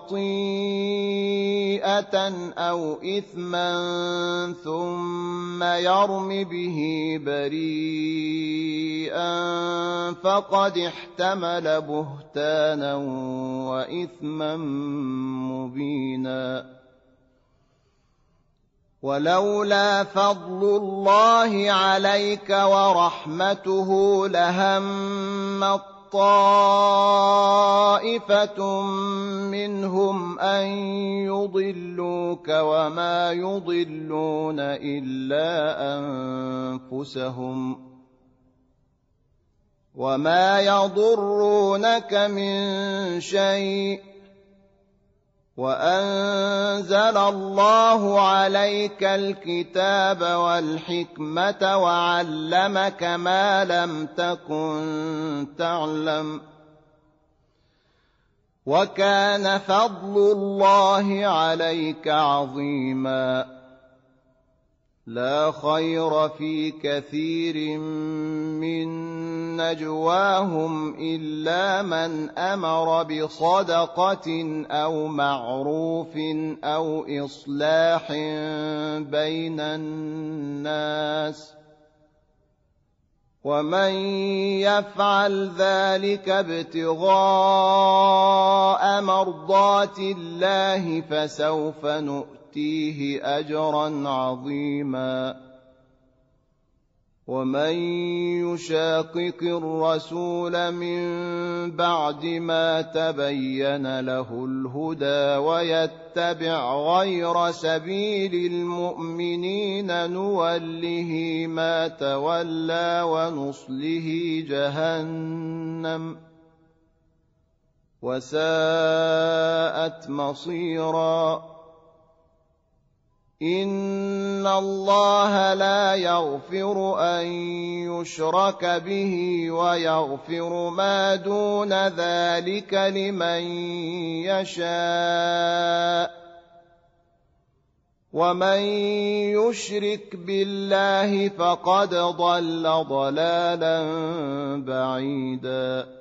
خطيئة أو إثما ثم يرم به بريئا فقد احتمل بهتانا وإثما مبينا ولولا فضل الله عليك ورحمته لهم طائفة منهم أن يضلوك وما يضلون إلا أنفسهم وما يضرونك من شيء وأنزل الله عليك الكتاب والحكمة وعلمك ما لم تكن تعلم وكان فضل الله عليك عظيما لا خير في كثير من نجواهم إلا من أمر بصدقة أو معروف أو إصلاح بين الناس ومن يفعل ذلك ابتغاء مرضات الله فسوف نؤتيه فيه أجرا عظيما ومن يشاقق الرسول من بعد ما تبين له الهدى ويتبع غير سبيل المؤمنين نوله ما تولى ونصله جهنم وساءت مصيرا إن الله لا يغفر أن يشرك به ويغفر ما دون ذلك لمن يشاء ومن يشرك بالله فقد ضل ضلالا بعيدا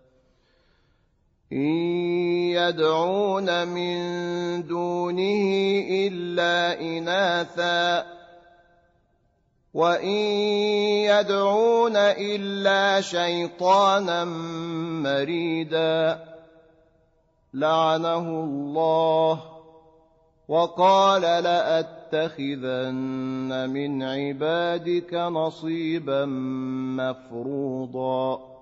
إن يدعون من دونه إلا إناثا وإن يدعون إلا شيطانا مريدا لعنه الله وقال لأتخذن من عبادك نصيبا مفروضا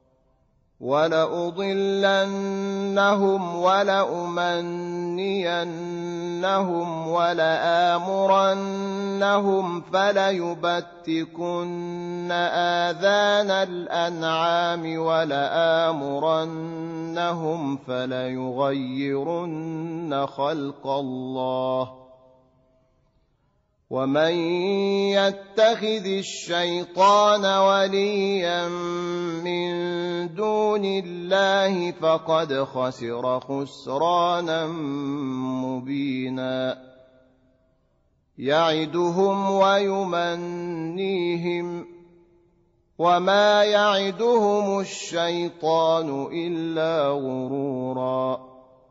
ولأضلنهم ولأمنينهم ولآمرنهم فليبتكن آذان الأنعام ولآمرنهم فليغيرن خلق الله ومن يتخذ الشيطان وليا من دون الله فقد خسر خسرانا مبينا يعدهم ويمنيهم وما يعدهم الشيطان إلا غرورا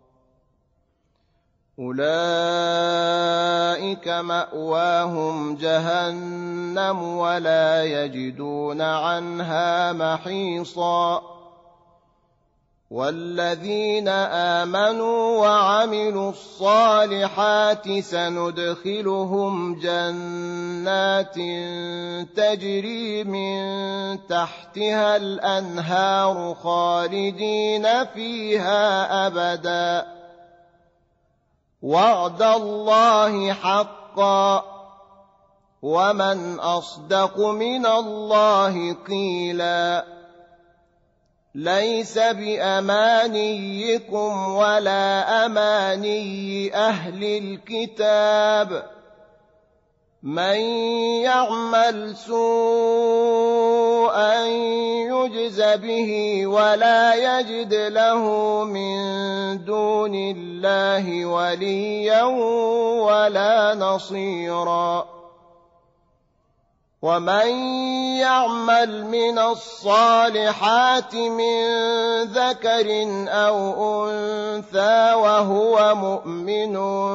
أولئك مأواهم جهنم ولا يجدون عنها محيصا والذين آمنوا وعملوا الصالحات سندخلهم جنات تجري من تحتها الأنهار خالدين فيها أبدا وعد الله حقا ومن أصدق من الله قيلا ليس بأمانيكم ولا أماني أهل الكتاب من يعمل سوءا يجز به ولا يجد له من دون الله وليا ولا نصيرا ومن يعمل من الصالحات من ذكر أو أنثى وهو مؤمن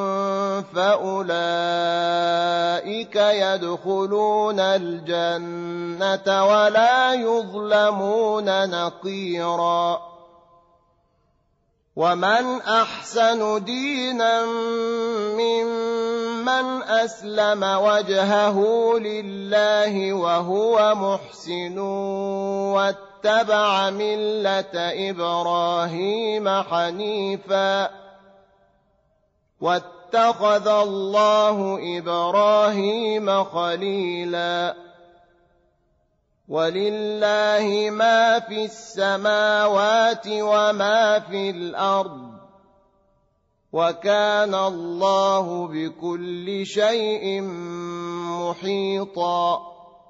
فأولئك يدخلون الجنة ولا يظلمون نقيرا ومن أحسن دينا ممن أسلم وجهه لله وهو محسن واتبع ملة إبراهيم حنيفا واتخذ الله إبراهيم خليلا ولله ما في السماوات وما في الأرض وكان الله بكل شيء محيطا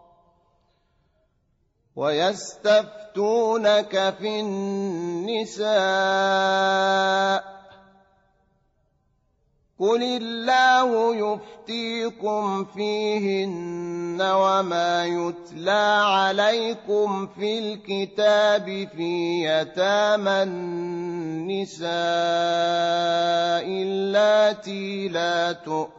ويستفتونك في النساء قل الله يفتيكم فيهن وما يتلى عليكم في الكتاب في يتامى النساء اللاتي لا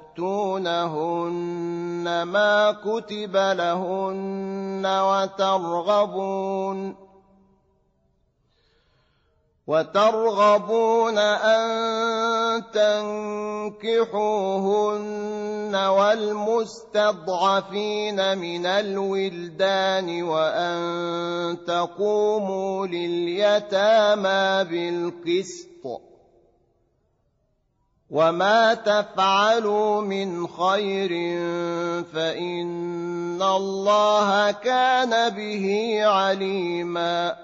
تؤتونهن ما كتب لهن وترغبون وترغبون أن تنكحوهن والمستضعفين من الولدان وأن تقوموا لليتامى بالقسط وما تفعلوا من خير فإن الله كان به عليما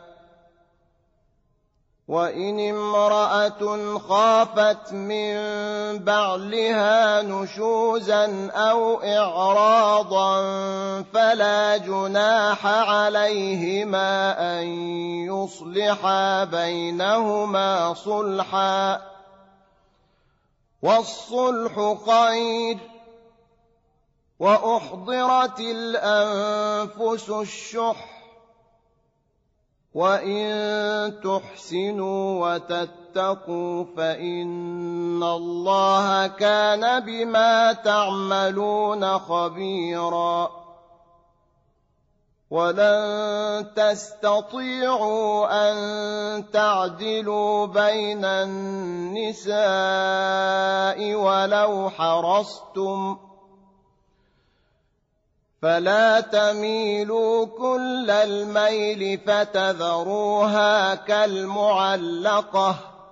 وإن امرأة خافت من بعلها نشوزا أو إعراضا فلا جناح عليهما أن يصلحا بينهما صلحا والصلح خير وأحضرت الأنفس الشح وإن تحسنوا وتتقوا فإن الله كان بما تعملون خبيرا ولن تستطيعوا أن تعدلوا بين النساء ولو حرصتم فلا تميلوا كل الميل فتذروها كالمعلقة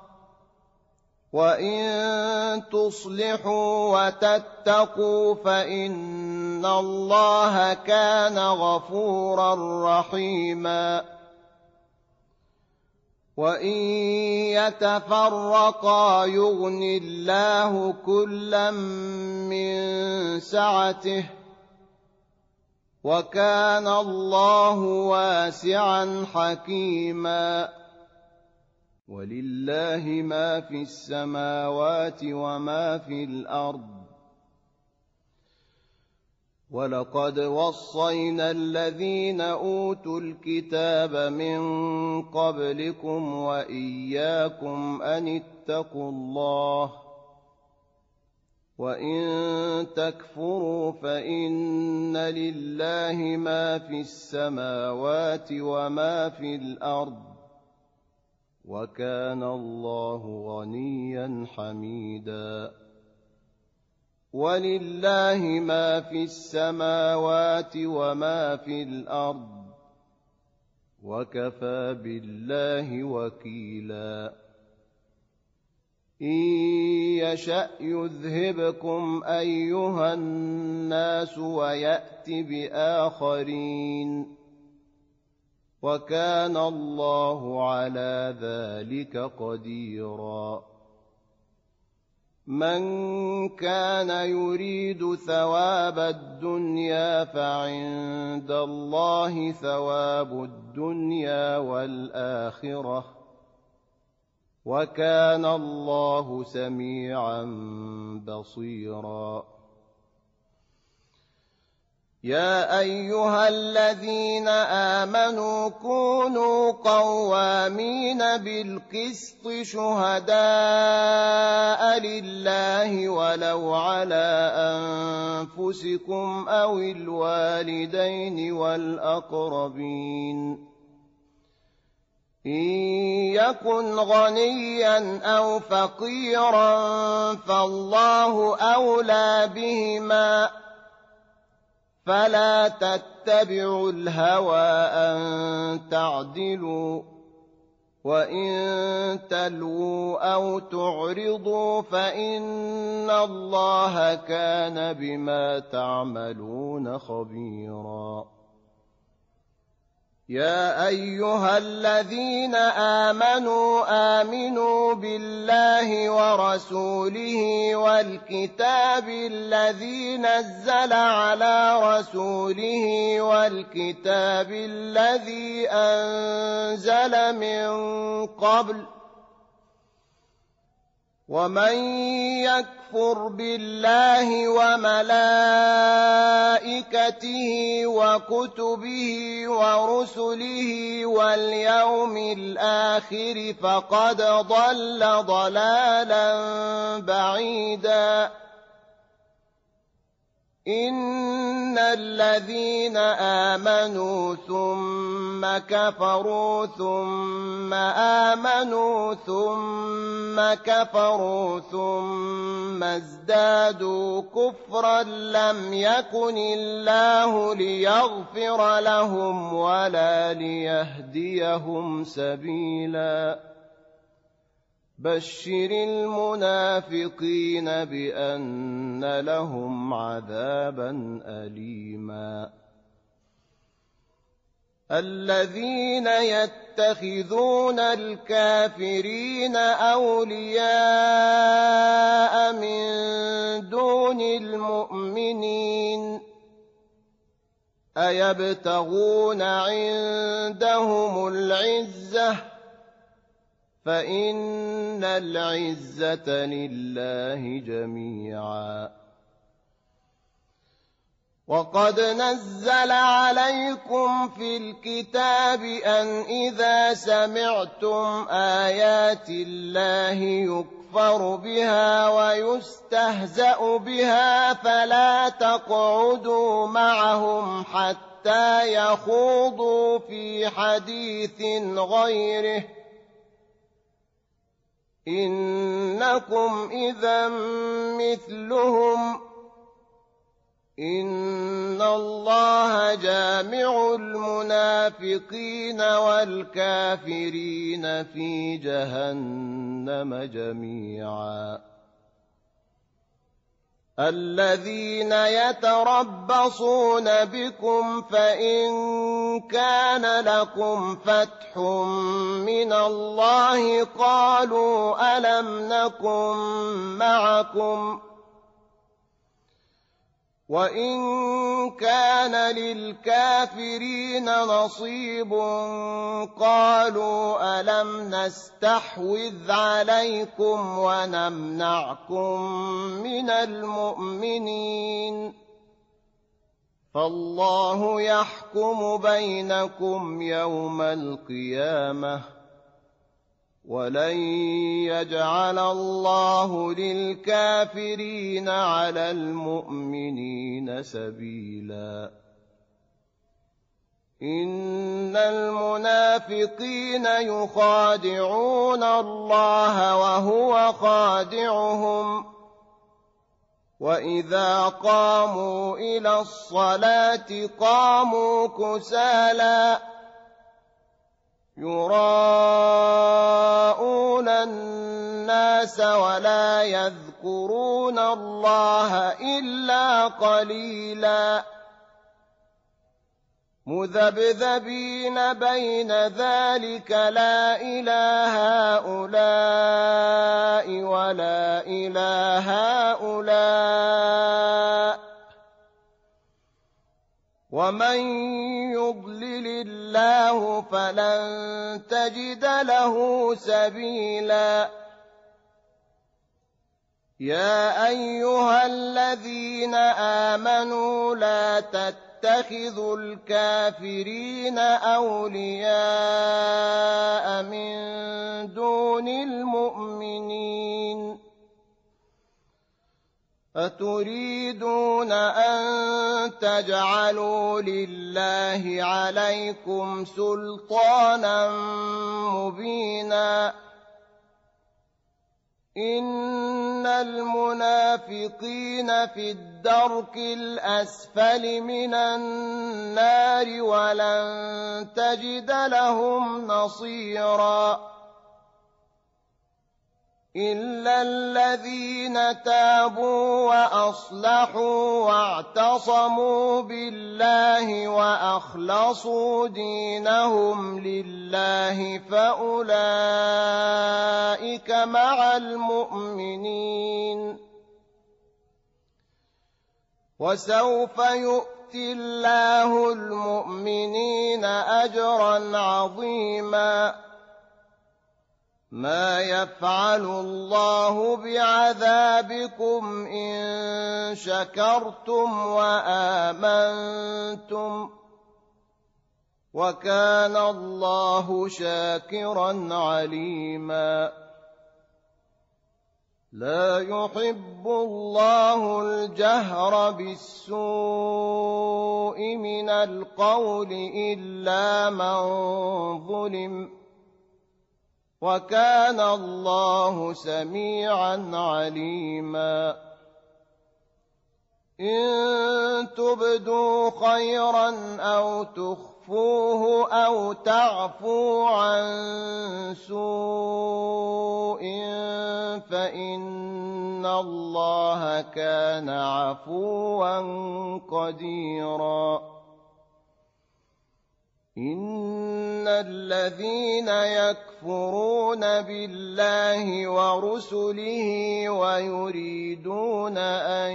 وإن تصلحوا وتتقوا فإن الله كان غفورا رحيما وإن يتفرقا يغن الله كلا من سعته وكان الله واسعا حكيما ولله ما في السماوات وما في الأرض ولقد وصينا الذين أوتوا الكتاب من قبلكم وإياكم أن اتقوا الله وإن تكفروا فإن لله ما في السماوات وما في الأرض وكان الله غنيا حميدا ولله ما في السماوات وما في الأرض وكفى بالله وكيلا إن يشأ يذهبكم أيها الناس ويأت بآخرين وكان الله على ذلك قديرا من كان يريد ثواب الدنيا فعند الله ثواب الدنيا والآخرة وكان الله سميعا بصيرا يا أيها الذين آمنوا كونوا قوامين بالقسط شهداء لله ولو على أنفسكم أو الوالدين والأقربين إن يكن غنيا أو فقيرا فالله أولى بهما فلا تتبعوا الهوى أن تعدلوا وإن تلووا أو تعرضوا فإن الله كان بما تعملون خبيرا يا أيها الذين آمنوا آمنوا بالله ورسوله والكتاب الذي نزل على رسوله والكتاب الذي أنزل من قبل ومن يكفر بالله وملائكته وكتبه ورسله واليوم الآخر فقد ضل ضلالا بعيدا إن الذين آمنوا ثم كفروا ثم آمنوا ثم كفروا ثم ازدادوا كفرا لم يكن الله ليغفر لهم ولا ليهديهم سبيلا بشر المنافقين بأن لهم عذابا أليما الذين يتخذون الكافرين أولياء من دون المؤمنين أيبتغون عندهم العزة فإن العزة لله جميعا وقد نزل عليكم في الكتاب أن إذا سمعتم آيات الله يكفر بها ويستهزأ بها فلا تقعدوا معهم حتى يخوضوا في حديث غيره إنكم إذا مثلهم إن الله جامع المنافقين والكافرين في جهنم جميعا الذين يتربصون بكم فإن كان لكم فتح من الله قالوا ألم نكن معكم وإن كان للكافرين نصيب قالوا ألم نستحوذ عليكم ونمنعكم من المؤمنين فالله يحكم بينكم يوم القيامة ولن يجعل الله للكافرين على المؤمنين سبيلا إن المنافقين يخادعون الله وهو خادعهم وإذا قاموا إلى الصلاة قاموا كسالى يراءون الناس ولا يذكرون الله إلا قليلا مذبذبين بين ذلك لا إله هؤلاء ولا إله هؤلاء ومن يضلل الله فلن تجد له سبيلا يا أيها الذين آمنوا لا تتخذوا الكافرين أولياء من دون المؤمنين أتريدون أن تجعلوا لله عليكم سلطانا مبينا إن المنافقين في الدرك الأسفل من النار ولن تجد لهم نصيرا إلا الذين تابوا وأصلحوا واعتصموا بالله وأخلصوا دينهم لله فأولئك مع المؤمنين وسوف يؤتي الله المؤمنين أجرا عظيما ما يفعل الله بعذابكم إن شكرتم وآمنتم وكان الله شاكرا عليما لا يحب الله الجهر بالسوء من القول إلا من ظلم وكان الله سميعا عليما إن تبدوا خيرا أو تخفوه أو تعفوا عن سوء فإن الله كان عفوا قديرا إن الذين يكفرون بالله ورسله ويريدون أن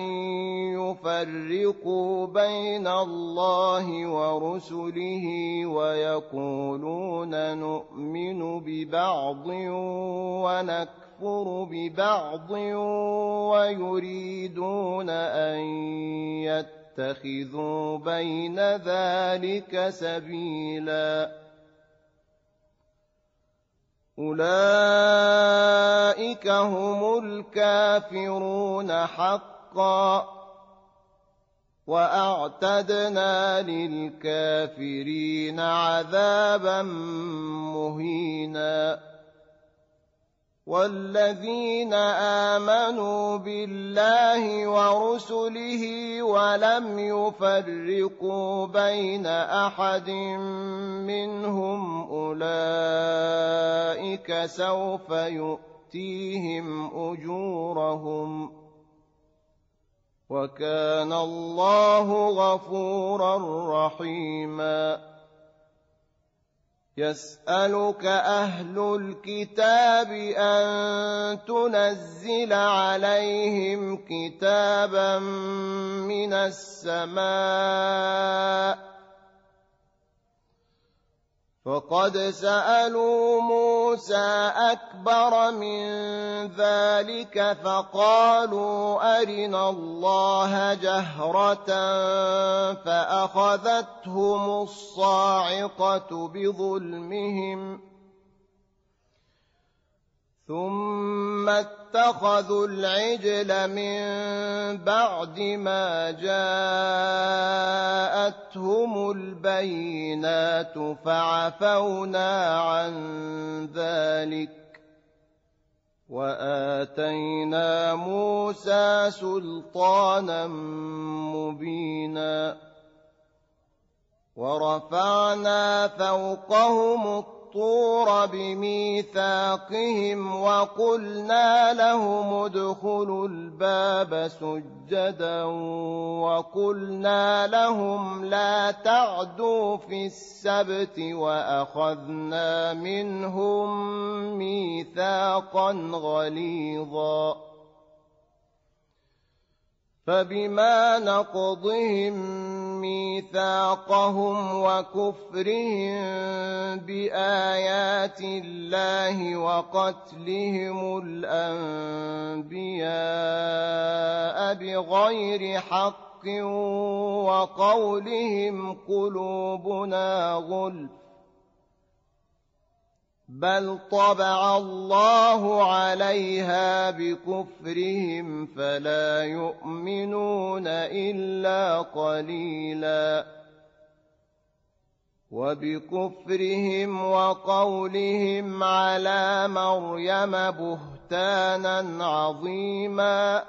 يفرقوا بين الله ورسله ويقولون نؤمن ببعض ونكفر ببعض ويريدون أن يتبعوا اتخذوا بين ذلك سبيلا أولئك هم الكافرون حقا وأعتدنا للكافرين عذابا مهينا والذين آمنوا بالله ورسله ولم يفرقوا بين أحد منهم أولئك سوف يؤتيهم أجورهم وكان الله غفورا رحيما يسألك أهل الكتاب أن تنزل عليهم كتابا من السماء فقد سألوا موسى أكبر من ذلك فقالوا أرنا الله جهرة فأخذتهم الصاعقة بظلمهم ثم اتخذوا العجل من بعد ما جاءتهم البينات فعفونا عن ذلك وآتينا موسى سلطانا مبينا ورفعنا فوقهم الطور بميثاقهم وقلنا لهم ادخلوا الباب سجدا وقلنا لهم لا تعدوا في السبت وأخذنا منهم ميثاقا غليظا فبما نقضهم ميثاقهم وكفرهم بآيات الله وقتلهم الأنبياء بغير حق وقولهم قلوبنا غلف بل طبع الله عليها بكفرهم فلا يؤمنون إلا قليلا وبكفرهم وقولهم على مريم بهتانا عظيما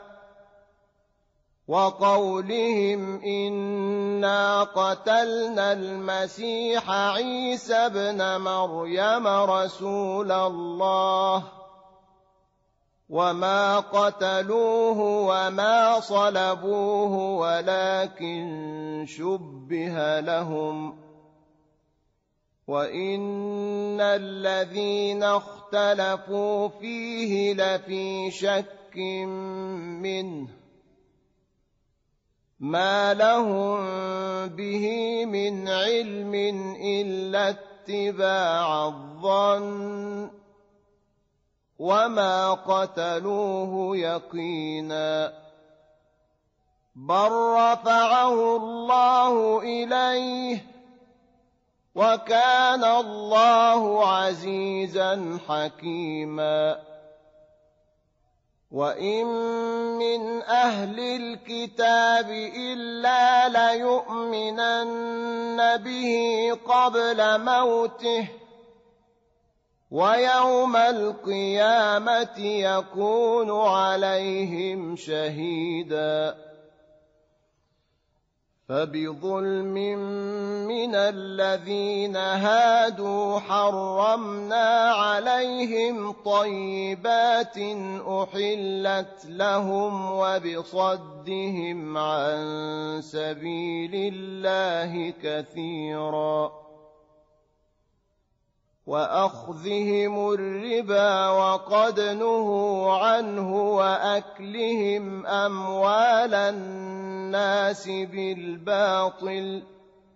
وقولهم إنا قتلنا المسيح عيسى ابن مريم رسول الله وما قتلوه وما صلبوه ولكن شبه لهم وإن الذين اختلفوا فيه لفي شك منه ما لهم به من علم إلا اتباع الظن وما قتلوه يقينا بل رفعه الله إليه وكان الله عزيزا حكيما وإن من أهل الكتاب إلا ليؤمنن به قبل موته ويوم القيامة يكون عليهم شهيدا فبظلم من الذين هادوا حرمنا عليهم طيبات أحلت لهم وبصدهم عن سبيل الله كثيرا وأخذهم الربا وقد نهوا عنه وأكلهم أموال الناس بالباطل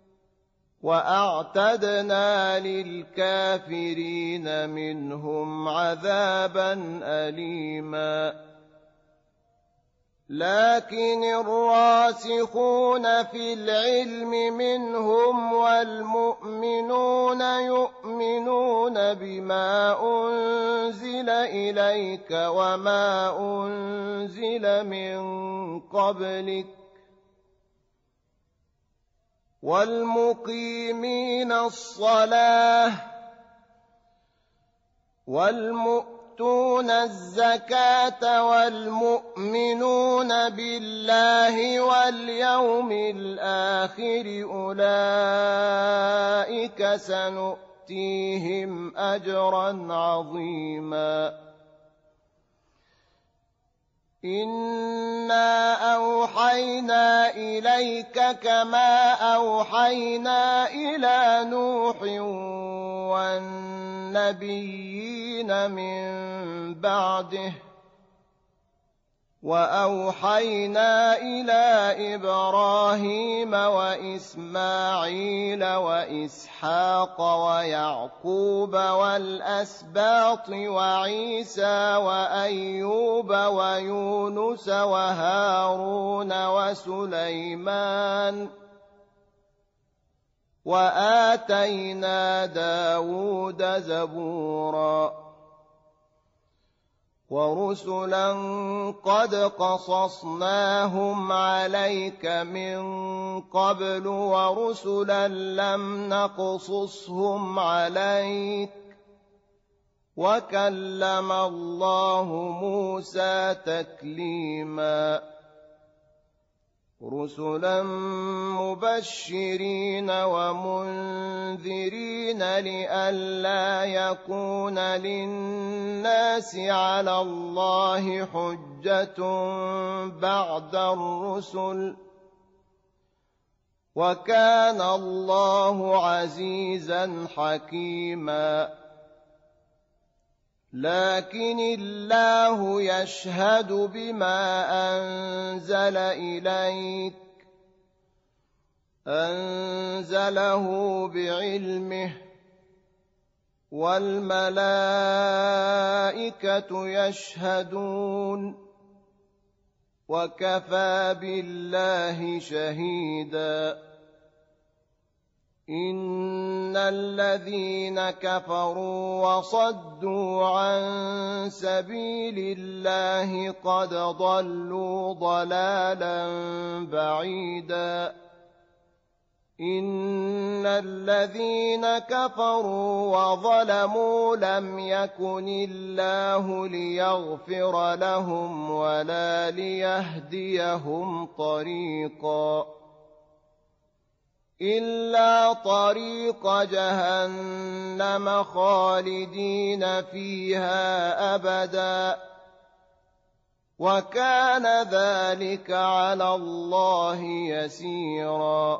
وأعتدنا للكافرين منهم عذابا أليما لكن الراسخون في العلم منهم والمؤمنون يؤمنون بما أنزل إليك وما أنزل من قبلك والمقيمين الصلاة والمؤمنين يؤتون الزكاة والمؤمنون بالله واليوم الآخر أولئك سنؤتيهم أجرا عظيما إنا أوحينا إليك كما أوحينا إلى نوح والنبيين من بعده وأوحينا إلى إبراهيم وإسماعيل وإسحاق ويعقوب والأسباط وعيسى وأيوب ويونس وهارون وسليمان وآتينا داود زبورا ورسلا قد قصصناهم عليك من قبل ورسلا لم نقصصهم عليك وكلم الله موسى تكليما رسلا مبشرين ومنذرين لئلا يكون للناس على الله حجة بعد الرسل وكان الله عزيزا حكيما لكن الله يشهد بما أنزل إليك أنزله بعلمه والملائكة يشهدون وكفى بالله شهيدا إن الذين كفروا وصدوا عن سبيل الله قد ضلوا ضلالا بعيدا إن الذين كفروا وظلموا لم يكن الله ليغفر لهم ولا ليهديهم طريقا إلا طريق جهنم خالدين فيها أبدا وكان ذلك على الله يسيرا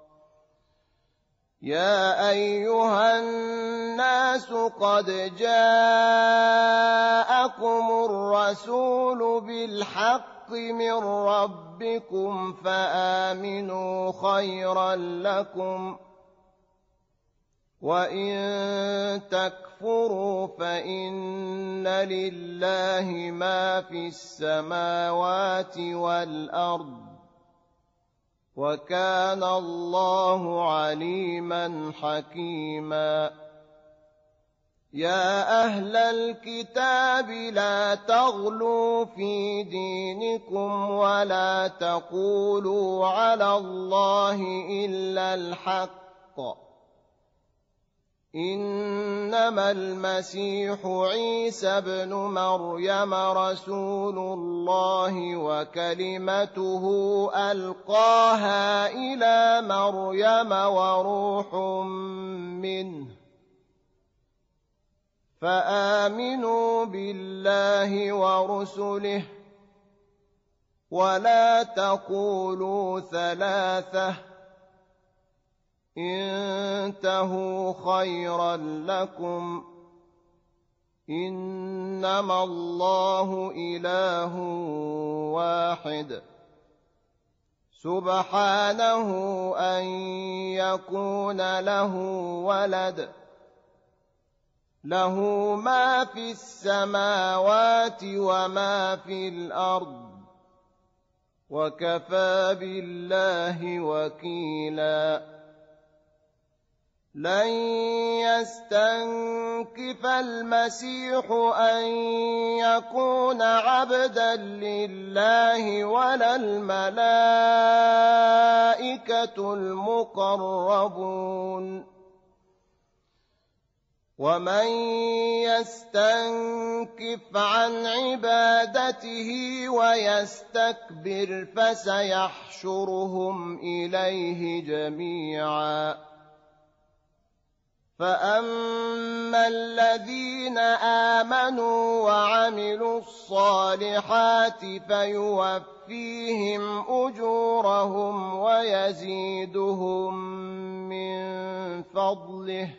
يا أيها الناس قد جاءكم الرسول بالحق من ربكم فآمنوا خيرا لكم وإن تكفروا فإن لله ما في السماوات والأرض وكان الله عليما حكيما يا أهل الكتاب لا تغلوا في دينكم ولا تقولوا على الله إلا الحق إنما المسيح عيسى ابن مريم رسول الله وكلمته ألقاها إلى مريم وروح منه فآمنوا بالله ورسله ولا تقولوا ثلاثة انتهوا خيرا لكم إنما الله إله واحد سبحانه أن يكون له ولد له ما في السماوات وما في الأرض وكفى بالله وكيلا لن يستنكف المسيح أن يكون عبدا لله ولا الملائكة المقربون ومن يستنكف عن عبادته ويستكبر فسيحشرهم إليه جميعا فأما الذين آمنوا وعملوا الصالحات فيوفيهم أجورهم ويزيدهم من فضله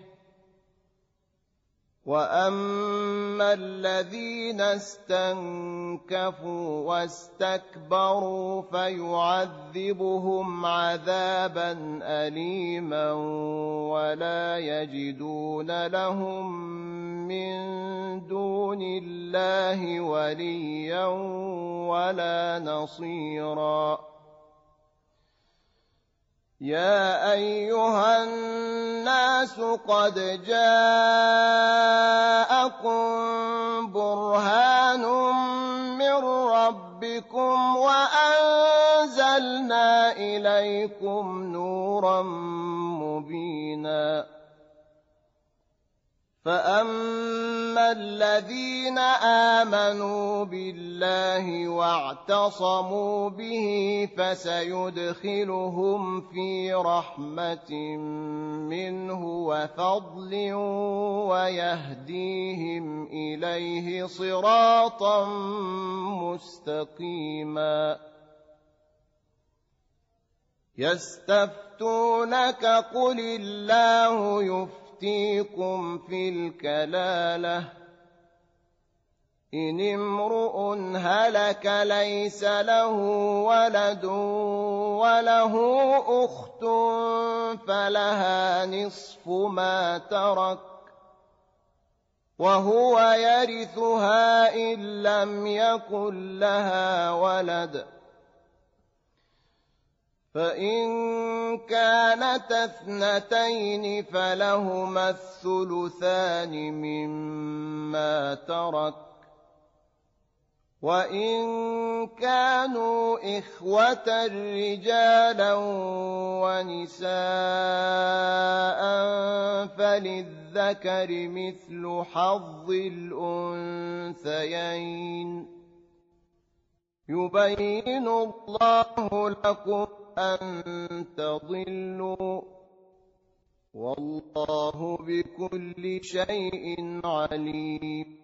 وأما الذين استنكفوا واستكبروا فيعذبهم عذابا أليما ولا يجدون لهم من دون الله وليا ولا نصيرا يا أيها الناس قد جاءكم برهان من ربكم وأنزلنا إليكم نورا مبينا فأما الذين آمنوا بالله واعتصموا به فسيدخلهم في رحمة منه وفضل ويهديهم إليه صراطا مستقيما يستفتونك قل الله يفتيكم يفتيكم في الكلالة إن امرؤ هلك ليس له ولد وله أخت فلها نصف ما ترك وهو يرثها إن لم يكن لها ولد فإن كانت اثنتين فلهما الثلثان مما ترك وإن كانوا إخوة رجالا ونساء فللذكر مثل حظ الأنثيين يبين الله لكم أن تضلوا والله بكل شيء عليم